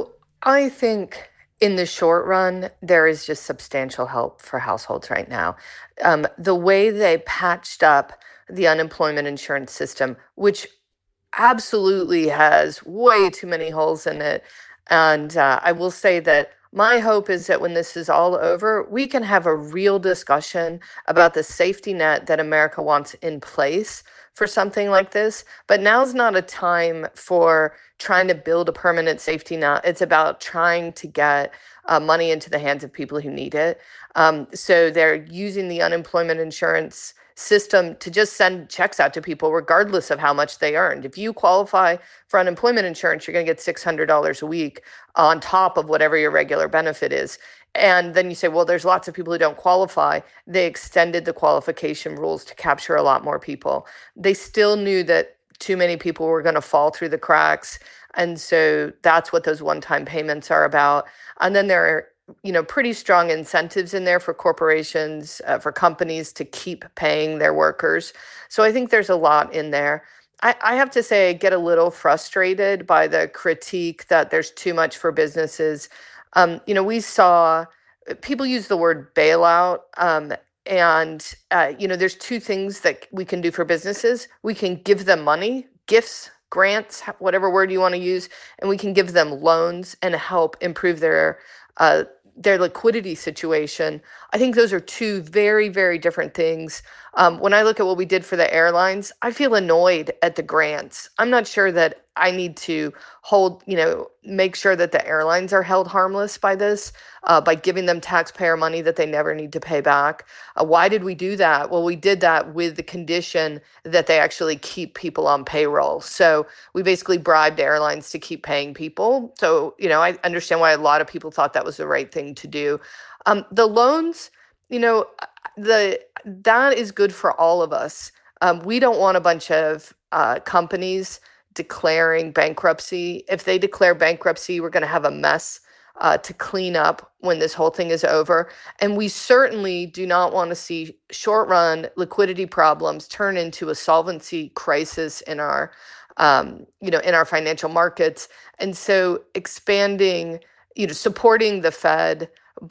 I think in the short run, there is just substantial help for households right now. Um, the way they patched up the unemployment insurance system, which absolutely has way too many holes in it. And uh, I will say that my hope is that when this is all over, we can have a real discussion about the safety net that America wants in place for something like this. But now's not a time for trying to build a permanent safety net. It's about trying to get uh, money into the hands of people who need it. Um, so they're using the unemployment insurance system to just send checks out to people regardless of how much they earned. If you qualify for unemployment insurance, you're going to get six hundred dollars a week on top of whatever your regular benefit is. And then you say, well, there's lots of people who don't qualify. They extended the qualification rules to capture a lot more people. They still knew that too many people were going to fall through the cracks. And so that's what those one-time payments are about. And then there are you know, pretty strong incentives in there for corporations, uh, for companies to keep paying their workers. So I think there's a lot in there. I, I have to say, I get a little frustrated by the critique that there's too much for businesses. Um, you know, we saw people use the word bailout. Um, and, uh, you know, there's two things that we can do for businesses. We can give them money, gifts, grants, whatever word you want to use, and we can give them loans and help improve their uh, their liquidity situation. I think those are two very, very different things. Um, when I look at what we did for the airlines, I feel annoyed at the grants. I'm not sure that I need to hold, you know, make sure that the airlines are held harmless by this, uh, by giving them taxpayer money that they never need to pay back. Uh, why did we do that? Well, we did that with the condition that they actually keep people on payroll. So we basically bribed airlines to keep paying people. So, you know, I understand why a lot of people thought that was the right thing to do. Um, the loans, you know, the that is good for all of us. Um, we don't want a bunch of uh, companies declaring bankruptcy. If they declare bankruptcy, we're going to have a mess uh, to clean up when this whole thing is over. And we certainly do not want to see short-run liquidity problems turn into a solvency crisis in our, um, you know, in our financial markets. And so expanding, you know, supporting the Fed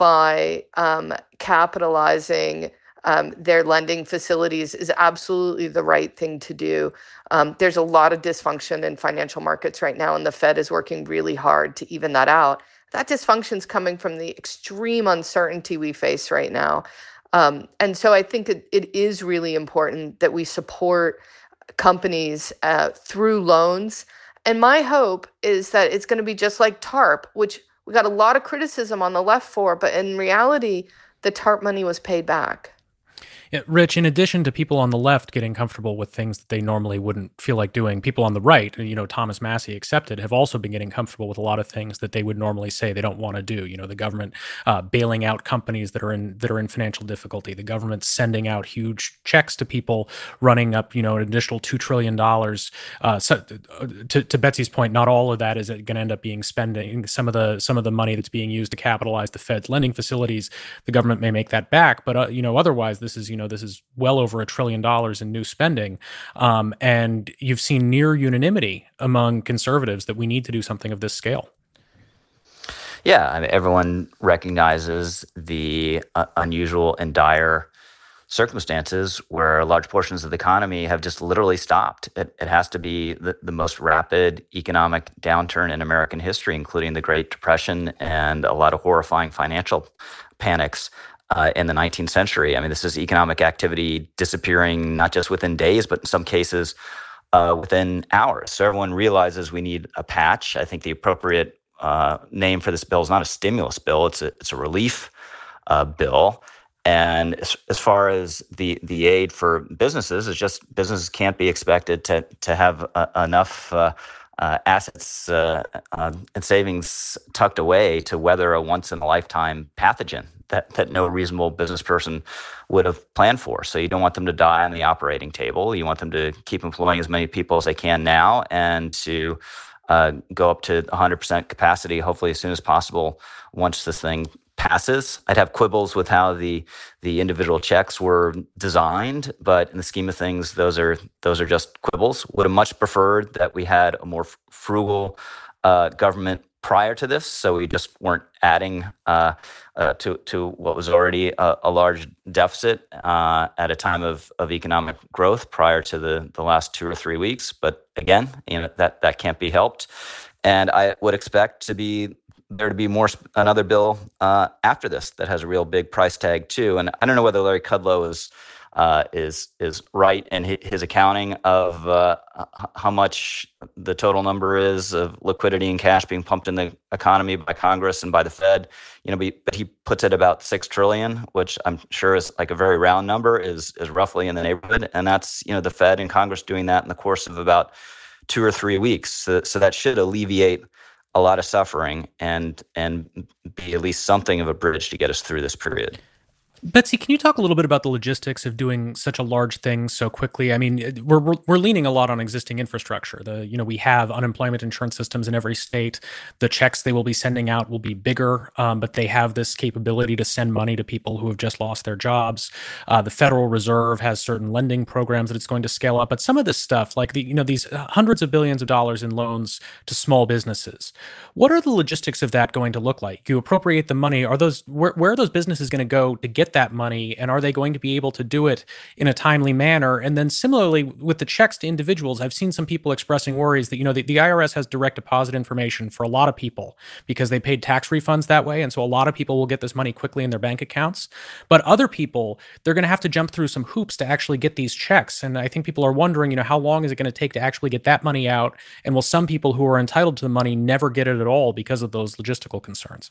by um, capitalizing Um, their lending facilities is absolutely the right thing to do. Um, there's a lot of dysfunction in financial markets right now, and the Fed is working really hard to even that out. That dysfunction is coming from the extreme uncertainty we face right now. Um, and so I think it, it is really important that we support companies uh, through loans. And my hope is that it's going to be just like TARP, which we got a lot of criticism on the left for, but in reality, the TARP money was paid back. Yeah, Rich, in addition to people on the left getting comfortable with things that they normally wouldn't feel like doing, people on the right, you know, Thomas Massie accepted, have also been getting comfortable with a lot of things that they would normally say they don't want to do. You know, the government uh, bailing out companies that are in that are in financial difficulty, the government sending out huge checks to people, running up, you know, an additional two trillion dollars. Uh, so, to, to Betsy's point, not all of that is going to end up being spending. Some of the some of the money that's being used to capitalize the Fed's lending facilities, the government may make that back, but uh, you know, otherwise, this is you know. This is well over a trillion dollars in new spending. Um, and you've seen near unanimity among conservatives that we need to do something of this scale. Yeah, I mean, everyone recognizes the uh, unusual and dire circumstances where large portions of the economy have just literally stopped. It, it has to be the, the most rapid economic downturn in American history, including the Great Depression and a lot of horrifying financial panics Uh, in the nineteenth century. I mean, this is economic activity disappearing not just within days, but in some cases uh, within hours. So everyone realizes we need a patch. I think the appropriate uh, name for this bill is not a stimulus bill; it's a it's a relief uh, bill. And as, as far as the the aid for businesses, it's just businesses can't be expected to to have uh, enough Uh, Uh, assets uh, uh, and savings tucked away to weather a once-in-a-lifetime pathogen that, that no reasonable business person would have planned for. So you don't want them to die on the operating table. You want them to keep employing as many people as they can now and to uh, go up to one hundred percent capacity, hopefully as soon as possible once this thing passes. I'd have quibbles with how the the individual checks were designed, but in the scheme of things, those are those are just quibbles. Would have much preferred that we had a more frugal uh, government prior to this, so we just weren't adding uh, uh, to to what was already a, a large deficit uh, at a time of, of economic growth prior to the, the last two or three weeks. But again, you know, that that can't be helped, and I would expect to be there to be more another bill uh, after this that has a real big price tag too. And I don't know whether Larry Kudlow is. Uh, is is right in his accounting of uh, how much the total number is of liquidity and cash being pumped in the economy by Congress and by the Fed. You know, but he puts it about six trillion, which I'm sure is like a very round number, is is roughly in the neighborhood, and that's, you know, the Fed and Congress doing that in the course of about two or three weeks. So, so that should alleviate a lot of suffering and and be at least something of a bridge to get us through this period. Betsy, can you talk a little bit about the logistics of doing such a large thing so quickly? I mean, we're, we're we're leaning a lot on existing infrastructure. The you know we have unemployment insurance systems in every state. The checks they will be sending out will be bigger, um, but they have this capability to send money to people who have just lost their jobs. Uh, the Federal Reserve has certain lending programs that it's going to scale up. But some of this stuff, like the you know these hundreds of billions of dollars in loans to small businesses, what are the logistics of that going to look like? You appropriate the money. Are those where, where are those businesses going to go to get that money, and are they going to be able to do it in a timely manner? And then similarly with the checks to individuals, I've seen some people expressing worries that, you know, the, the I R S has direct deposit information for a lot of people because they paid tax refunds that way. And so a lot of people will get this money quickly in their bank accounts. But other people, they're going to have to jump through some hoops to actually get these checks. And I think people are wondering, you know, how long is it going to take to actually get that money out? And will some people who are entitled to the money never get it at all because of those logistical concerns?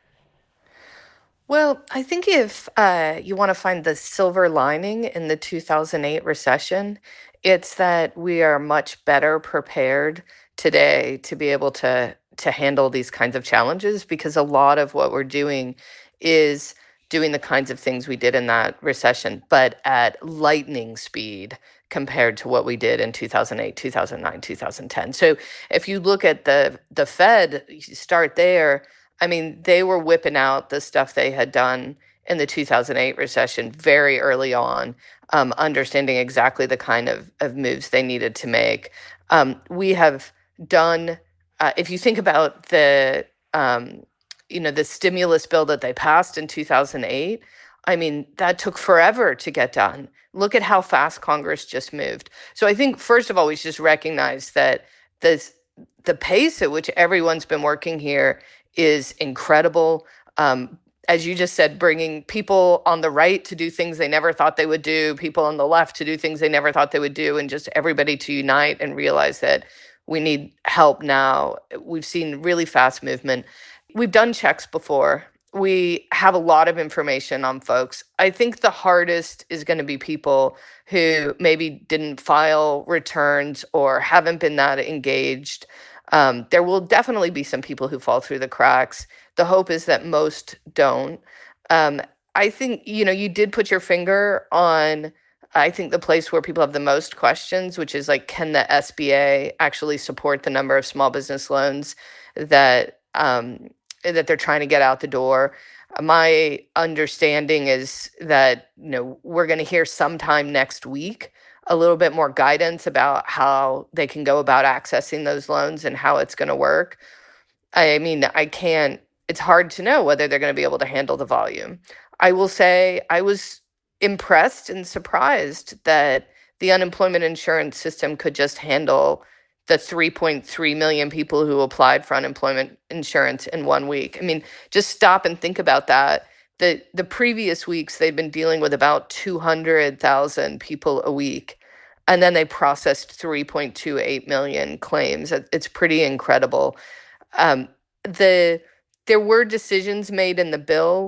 Well, I think if uh, you want to find the silver lining in the two thousand eight recession, it's that we are much better prepared today to be able to to handle these kinds of challenges, because a lot of what we're doing is doing the kinds of things we did in that recession, but at lightning speed compared to what we did in two thousand eight, two thousand nine, two thousand ten. So if you look at the the Fed, you start there. I mean, they were whipping out the stuff they had done in the two thousand eight recession very early on, um, understanding exactly the kind of, of moves they needed to make. Um, we have done, uh, if you think about the, um, you know, the stimulus bill that they passed in two thousand eight, I mean, that took forever to get done. Look at how fast Congress just moved. So I think, first of all, we should just recognize that this, the pace at which everyone's been working here is incredible. Um, as you just said, bringing people on the right to do things they never thought they would do, people on the left to do things they never thought they would do, and just everybody to unite and realize that we need help now. We've seen really fast movement. We've done checks before. We have a lot of information on folks. I think the hardest is going to be people who maybe didn't file returns or haven't been that engaged. Um, there will definitely be some people who fall through the cracks. The hope is that most don't. Um, I think, you know, you did put your finger on, I think, the place where people have the most questions, which is like, can the S B A actually support the number of small business loans that um, that they're trying to get out the door? My understanding is that, you know, we're going to hear sometime next week a little bit more guidance about how they can go about accessing those loans and how it's going to work. I mean, I can't, it's hard to know whether they're going to be able to handle the volume. I will say I was impressed and surprised that the unemployment insurance system could just handle the three point three million people who applied for unemployment insurance in one week. I mean, just stop and think about that. The the previous weeks, they'd been dealing with about two hundred thousand people a week, and then they processed three point two eight million claims. It's pretty incredible. Um, the there were decisions made in the bill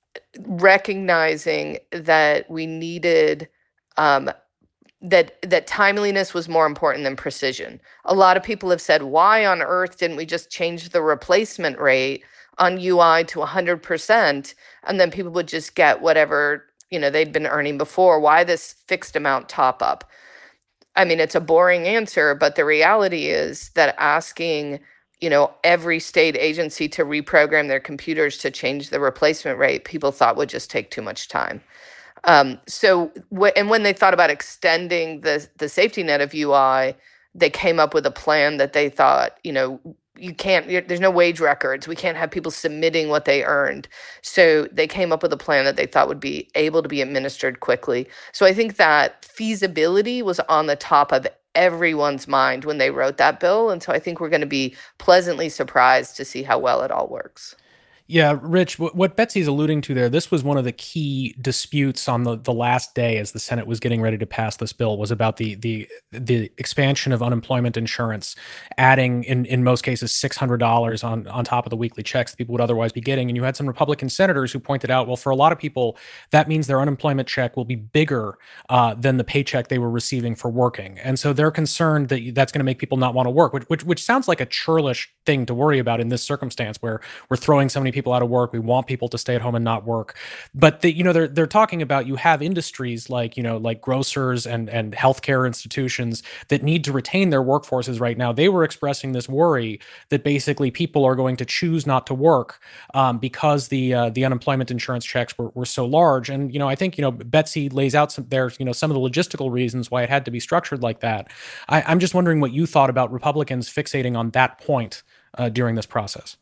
recognizing that we needed um, that that timeliness was more important than precision. A lot of people have said, why on earth didn't we just change the replacement rate on U I to one hundred percent, and then people would just get whatever, you know, they'd been earning before? Why this fixed amount top up? I mean, it's a boring answer, but the reality is that asking, you know, every state agency to reprogram their computers to change the replacement rate, people thought would just take too much time. Um, so, w- and when they thought about extending the the safety net of U I, they came up with a plan that they thought, you know, you can't, there's no wage records. We can't have people submitting what they earned. So they came up with a plan that they thought would be able to be administered quickly. So I think that feasibility was on the top of everyone's mind when they wrote that bill. And so I think we're going to be pleasantly surprised to see how well it all works. Yeah, Rich, what Betsy's alluding to there, this was one of the key disputes on the, the last day as the Senate was getting ready to pass this bill, was about the the the expansion of unemployment insurance, adding, in, in most cases, six hundred dollars on, on top of the weekly checks that people would otherwise be getting. And you had some Republican senators who pointed out, well, for a lot of people, that means their unemployment check will be bigger uh, than the paycheck they were receiving for working. And so they're concerned that that's going to make people not want to work, which, which, which sounds like a churlish thing to worry about in this circumstance where we're throwing so many people out of work. We want people to stay at home and not work. But the, you know, they're they're talking about, you have industries like, you know, like grocers and and healthcare institutions that need to retain their workforces right now. They were expressing this worry that basically people are going to choose not to work um, because the uh, the unemployment insurance checks were, were so large. And, you know, I think, you know, Betsy lays out some there, you know, some of the logistical reasons why it had to be structured like that. I, I'm just wondering what you thought about Republicans fixating on that point uh, during this process.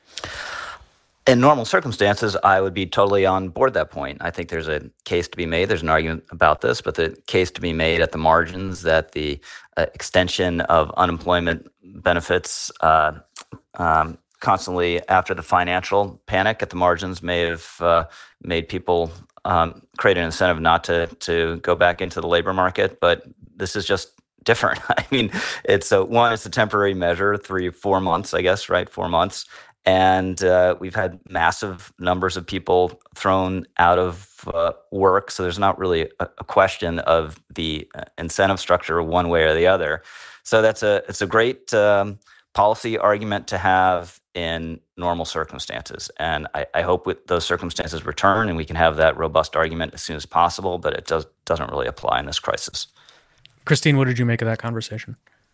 In normal circumstances, I would be totally on board that point. I think there's a case to be made. There's an argument about this, but the case to be made at the margins that the uh, extension of unemployment benefits uh, um, constantly after the financial panic at the margins may have uh, made people um, create an incentive not to to go back into the labor market. But this is just different. I mean, it's a, one, it's a temporary measure, three, four months, I guess, right? Four months. And uh, we've had massive numbers of people thrown out of uh, work. So there's not really a, a question of the incentive structure one way or the other. So that's a it's a great um, policy argument to have in normal circumstances. And I, I hope with those circumstances return and we can have that robust argument as soon as possible, but it does, doesn't really apply in this crisis. Christine, what did you make of that conversation?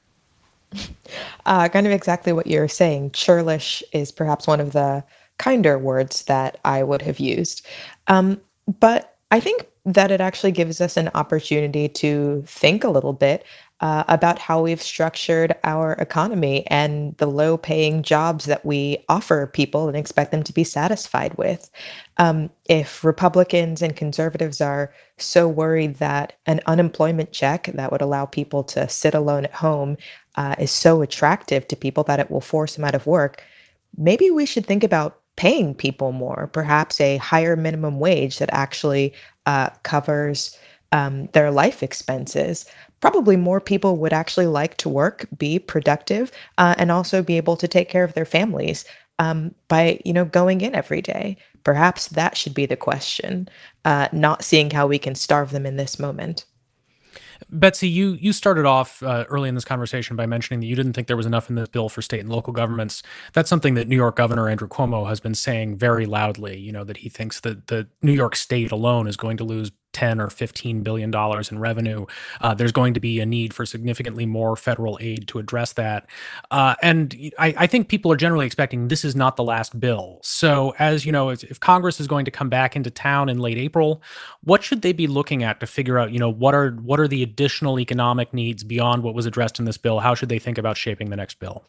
Uh, kind of exactly what you're saying. Churlish is perhaps one of the kinder words that I would have used. Um, but I think that it actually gives us an opportunity to think a little bit uh, about how we've structured our economy and the low paying jobs that we offer people and expect them to be satisfied with. Um, if Republicans and conservatives are so worried that an unemployment check that would allow people to sit alone at home uh, is so attractive to people that it will force them out of work, maybe we should think about paying people more, perhaps a higher minimum wage that actually uh, covers um, their life expenses. Probably more people would actually like to work, be productive, uh, and also be able to take care of their families um, by, you know, going in every day. Perhaps that should be the question, uh, not seeing how we can starve them in this moment. Betsy, you you started off uh, early in this conversation by mentioning that you didn't think there was enough in this bill for state and local governments. That's something that New York Governor Andrew Cuomo has been saying very loudly, you know, that he thinks that the New York State alone is going to lose ten or fifteen billion dollars in revenue. Uh, there's going to be a need for significantly more federal aid to address that. Uh, and I, I think people are generally expecting this is not the last bill. So as you know, if, if Congress is going to come back into town in late April, what should they be looking at to figure out, you know, what are what are the additional economic needs beyond what was addressed in this bill? How should they think about shaping the next bill?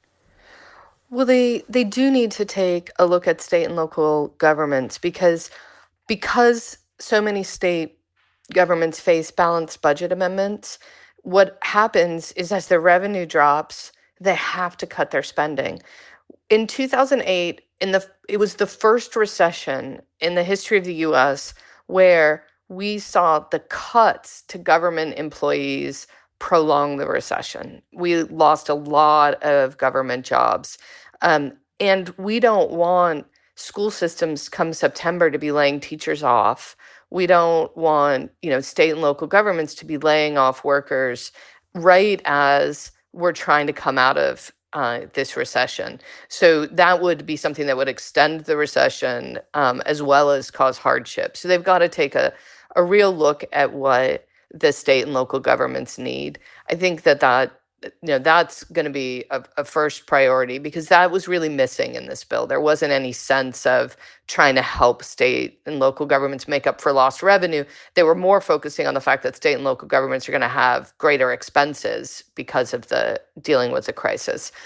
Well, they they do need to take a look at state and local governments because because so many state governments face balanced budget amendments. What happens is as their revenue drops, they have to cut their spending. In two thousand eight, in the it was the first recession in the history of the U S where we saw the cuts to government employees prolong the recession. We lost a lot of government jobs. Um, and we don't want school systems come September to be laying teachers off. We don't want, you know, state and local governments to be laying off workers right as we're trying to come out of uh, this recession. So that would be something that would extend the recession um, as well as cause hardship. So they've got to take a, a real look at what the state and local governments need. I think that that you know, that's going to be a, a first priority because that was really missing in this bill. There wasn't any sense of trying to help state and local governments make up for lost revenue. They were more focusing on the fact that state and local governments are going to have greater expenses because of the dealing with the crisis.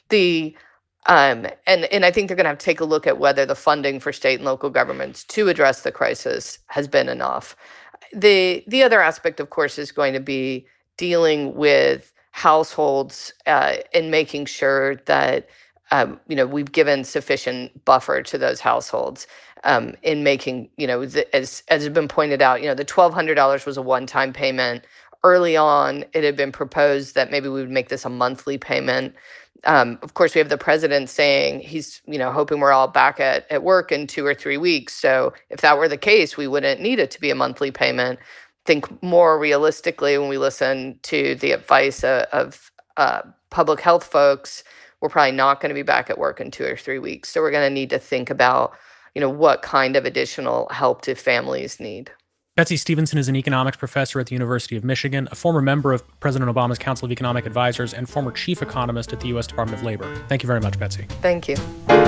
The um, and and I think they're going to have to take a look at whether the funding for state and local governments to address the crisis has been enough. The the other aspect, of course, is going to be dealing with households uh, and making sure that um, you know we've given sufficient buffer to those households um, in making you know the, as as has been pointed out, you know the twelve hundred dollars was a one time payment. Early on, it had been proposed that maybe we would make this a monthly payment. Um, of course, we have the president saying he's, you know, hoping we're all back at, at work in two or three weeks. So if that were the case, we wouldn't need it to be a monthly payment. Think more realistically when we listen to the advice of, of uh, public health folks, we're probably not going to be back at work in two or three weeks. So we're going to need to think about, you know, what kind of additional help do families need. Betsy Stevenson is an economics professor at the University of Michigan, a former member of President Obama's Council of Economic Advisors, and former chief economist at the U S Department of Labor. Thank you very much, Betsy. Thank you.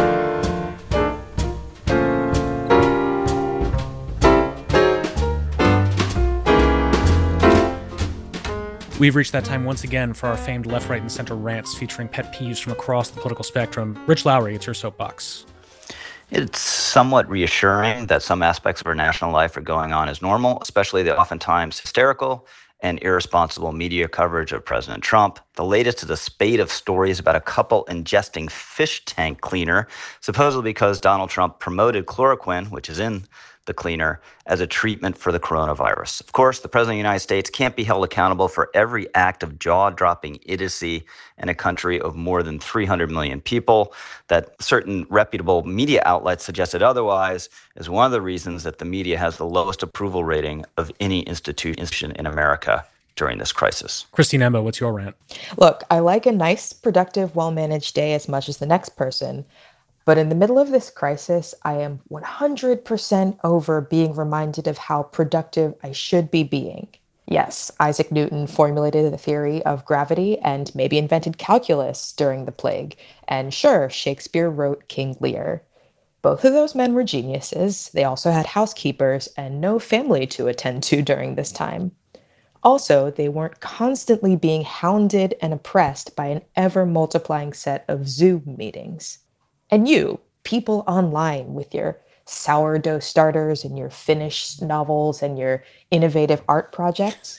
We've reached that time once again for our famed left, right, and center rants featuring pet peeves from across the political spectrum. Rich Lowry, it's your soapbox. It's somewhat reassuring that some aspects of our national life are going on as normal, especially the oftentimes hysterical and irresponsible media coverage of President Trump. The latest is a spate of stories about a couple ingesting fish tank cleaner, supposedly because Donald Trump promoted chloroquine, which is in the cleaner, as a treatment for the coronavirus. Of course, the President of the United States can't be held accountable for every act of jaw-dropping idiocy in a country of more than three hundred million people. That certain reputable media outlets suggested otherwise is one of the reasons that the media has the lowest approval rating of any institution in America during this crisis. Christine Emba, what's your rant? Look, I like a nice, productive, well-managed day as much as the next person. But in the middle of this crisis, I am one hundred percent over being reminded of how productive I should be being. Yes, Isaac Newton formulated the theory of gravity and maybe invented calculus during the plague. And sure, Shakespeare wrote King Lear. Both of those men were geniuses. They also had housekeepers and no family to attend to during this time. Also, they weren't constantly being hounded and oppressed by an ever-multiplying set of Zoom meetings. And you, people online with your sourdough starters and your Finnish novels and your innovative art projects.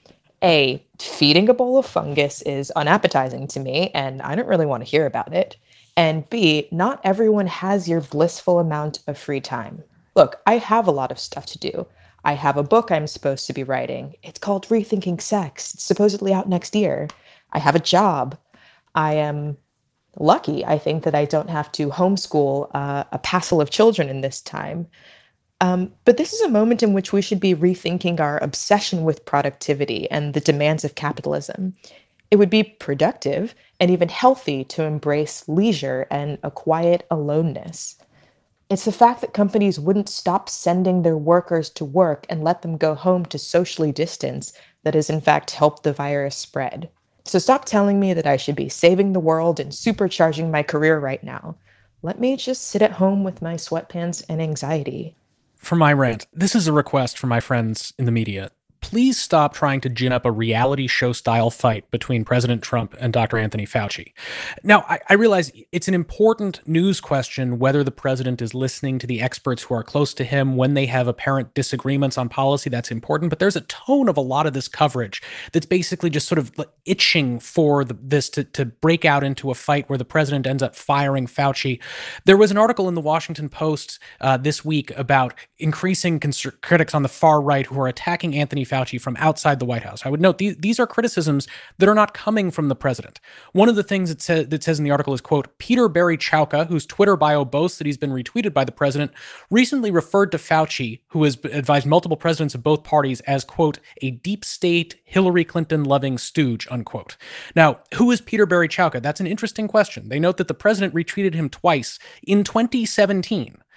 A, feeding a bowl of fungus is unappetizing to me, and I don't really want to hear about it. And B, not everyone has your blissful amount of free time. Look, I have a lot of stuff to do. I have a book I'm supposed to be writing. It's called Rethinking Sex. It's supposedly out next year. I have a job. I am lucky, I think, that I don't have to homeschool uh, a passel of children in this time. Um, but this is a moment in which we should be rethinking our obsession with productivity and the demands of capitalism. It would be productive and even healthy to embrace leisure and a quiet aloneness. It's the fact that companies wouldn't stop sending their workers to work and let them go home to socially distance that has in fact helped the virus spread. So stop telling me that I should be saving the world and supercharging my career right now. Let me just sit at home with my sweatpants and anxiety. For my rant, this is a request from my friends in the media. Please stop trying to gin up a reality show style fight between President Trump and Doctor Anthony Fauci. Now, I, I realize it's an important news question whether the president is listening to the experts who are close to him when they have apparent disagreements on policy. That's important. But there's a tone of a lot of this coverage that's basically just sort of itching for the, this to, to break out into a fight where the president ends up firing Fauci. There was an article in the Washington Post uh, this week about increasing cons- critics on the far right who are attacking Anthony Fauci from outside the White House. I would note these, these are criticisms that are not coming from the president. One of the things it says, that says in the article is, quote, Peter Berry-Chauka, whose Twitter bio boasts that he's been retweeted by the president, recently referred to Fauci, who has advised multiple presidents of both parties, as, quote, a deep state Hillary Clinton-loving stooge, unquote. Now, who is Peter Berry-Chauka? That's an interesting question. They note that the president retweeted him twice in twenty seventeen.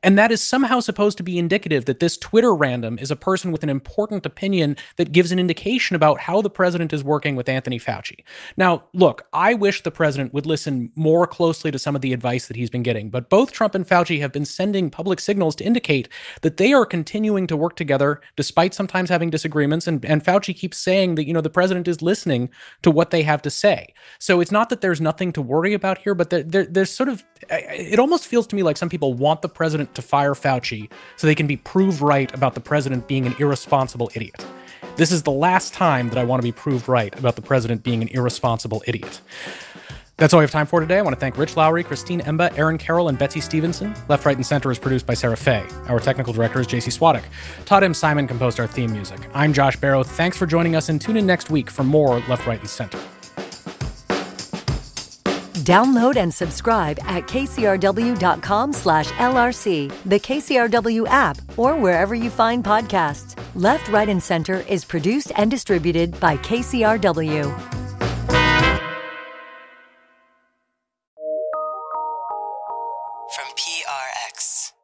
And that is somehow supposed to be indicative that this Twitter random is a person with an important opinion that gives an indication about how the president is working with Anthony Fauci. Now, look, I wish the president would listen more closely to some of the advice that he's been getting, but both Trump and Fauci have been sending public signals to indicate that they are continuing to work together despite sometimes having disagreements. And, and Fauci keeps saying that, you know, the president is listening to what they have to say. So it's not that there's nothing to worry about here, but there, there, there's sort of, it almost feels to me like some people want the president to fire Fauci so they can be proved right about the president being an irresponsible idiot. This is the last time that I want to be proved right about the president being an irresponsible idiot. That's all we have time for today. I want to thank Rich Lowry, Christine Emba, Aaron Carroll, and Betsy Stevenson. Left, Right, and Center is produced by Sarah Fay. Our technical director is J C Swadek. Todd M. Simon composed our theme music. I'm Josh Barrow. Thanks for joining us, and tune in next week for more Left, Right, and Center. Download and subscribe at kcrw.com slash LRC, the K C R W app, or wherever you find podcasts. Left, Right, and Center is produced and distributed by K C R W. From P R X.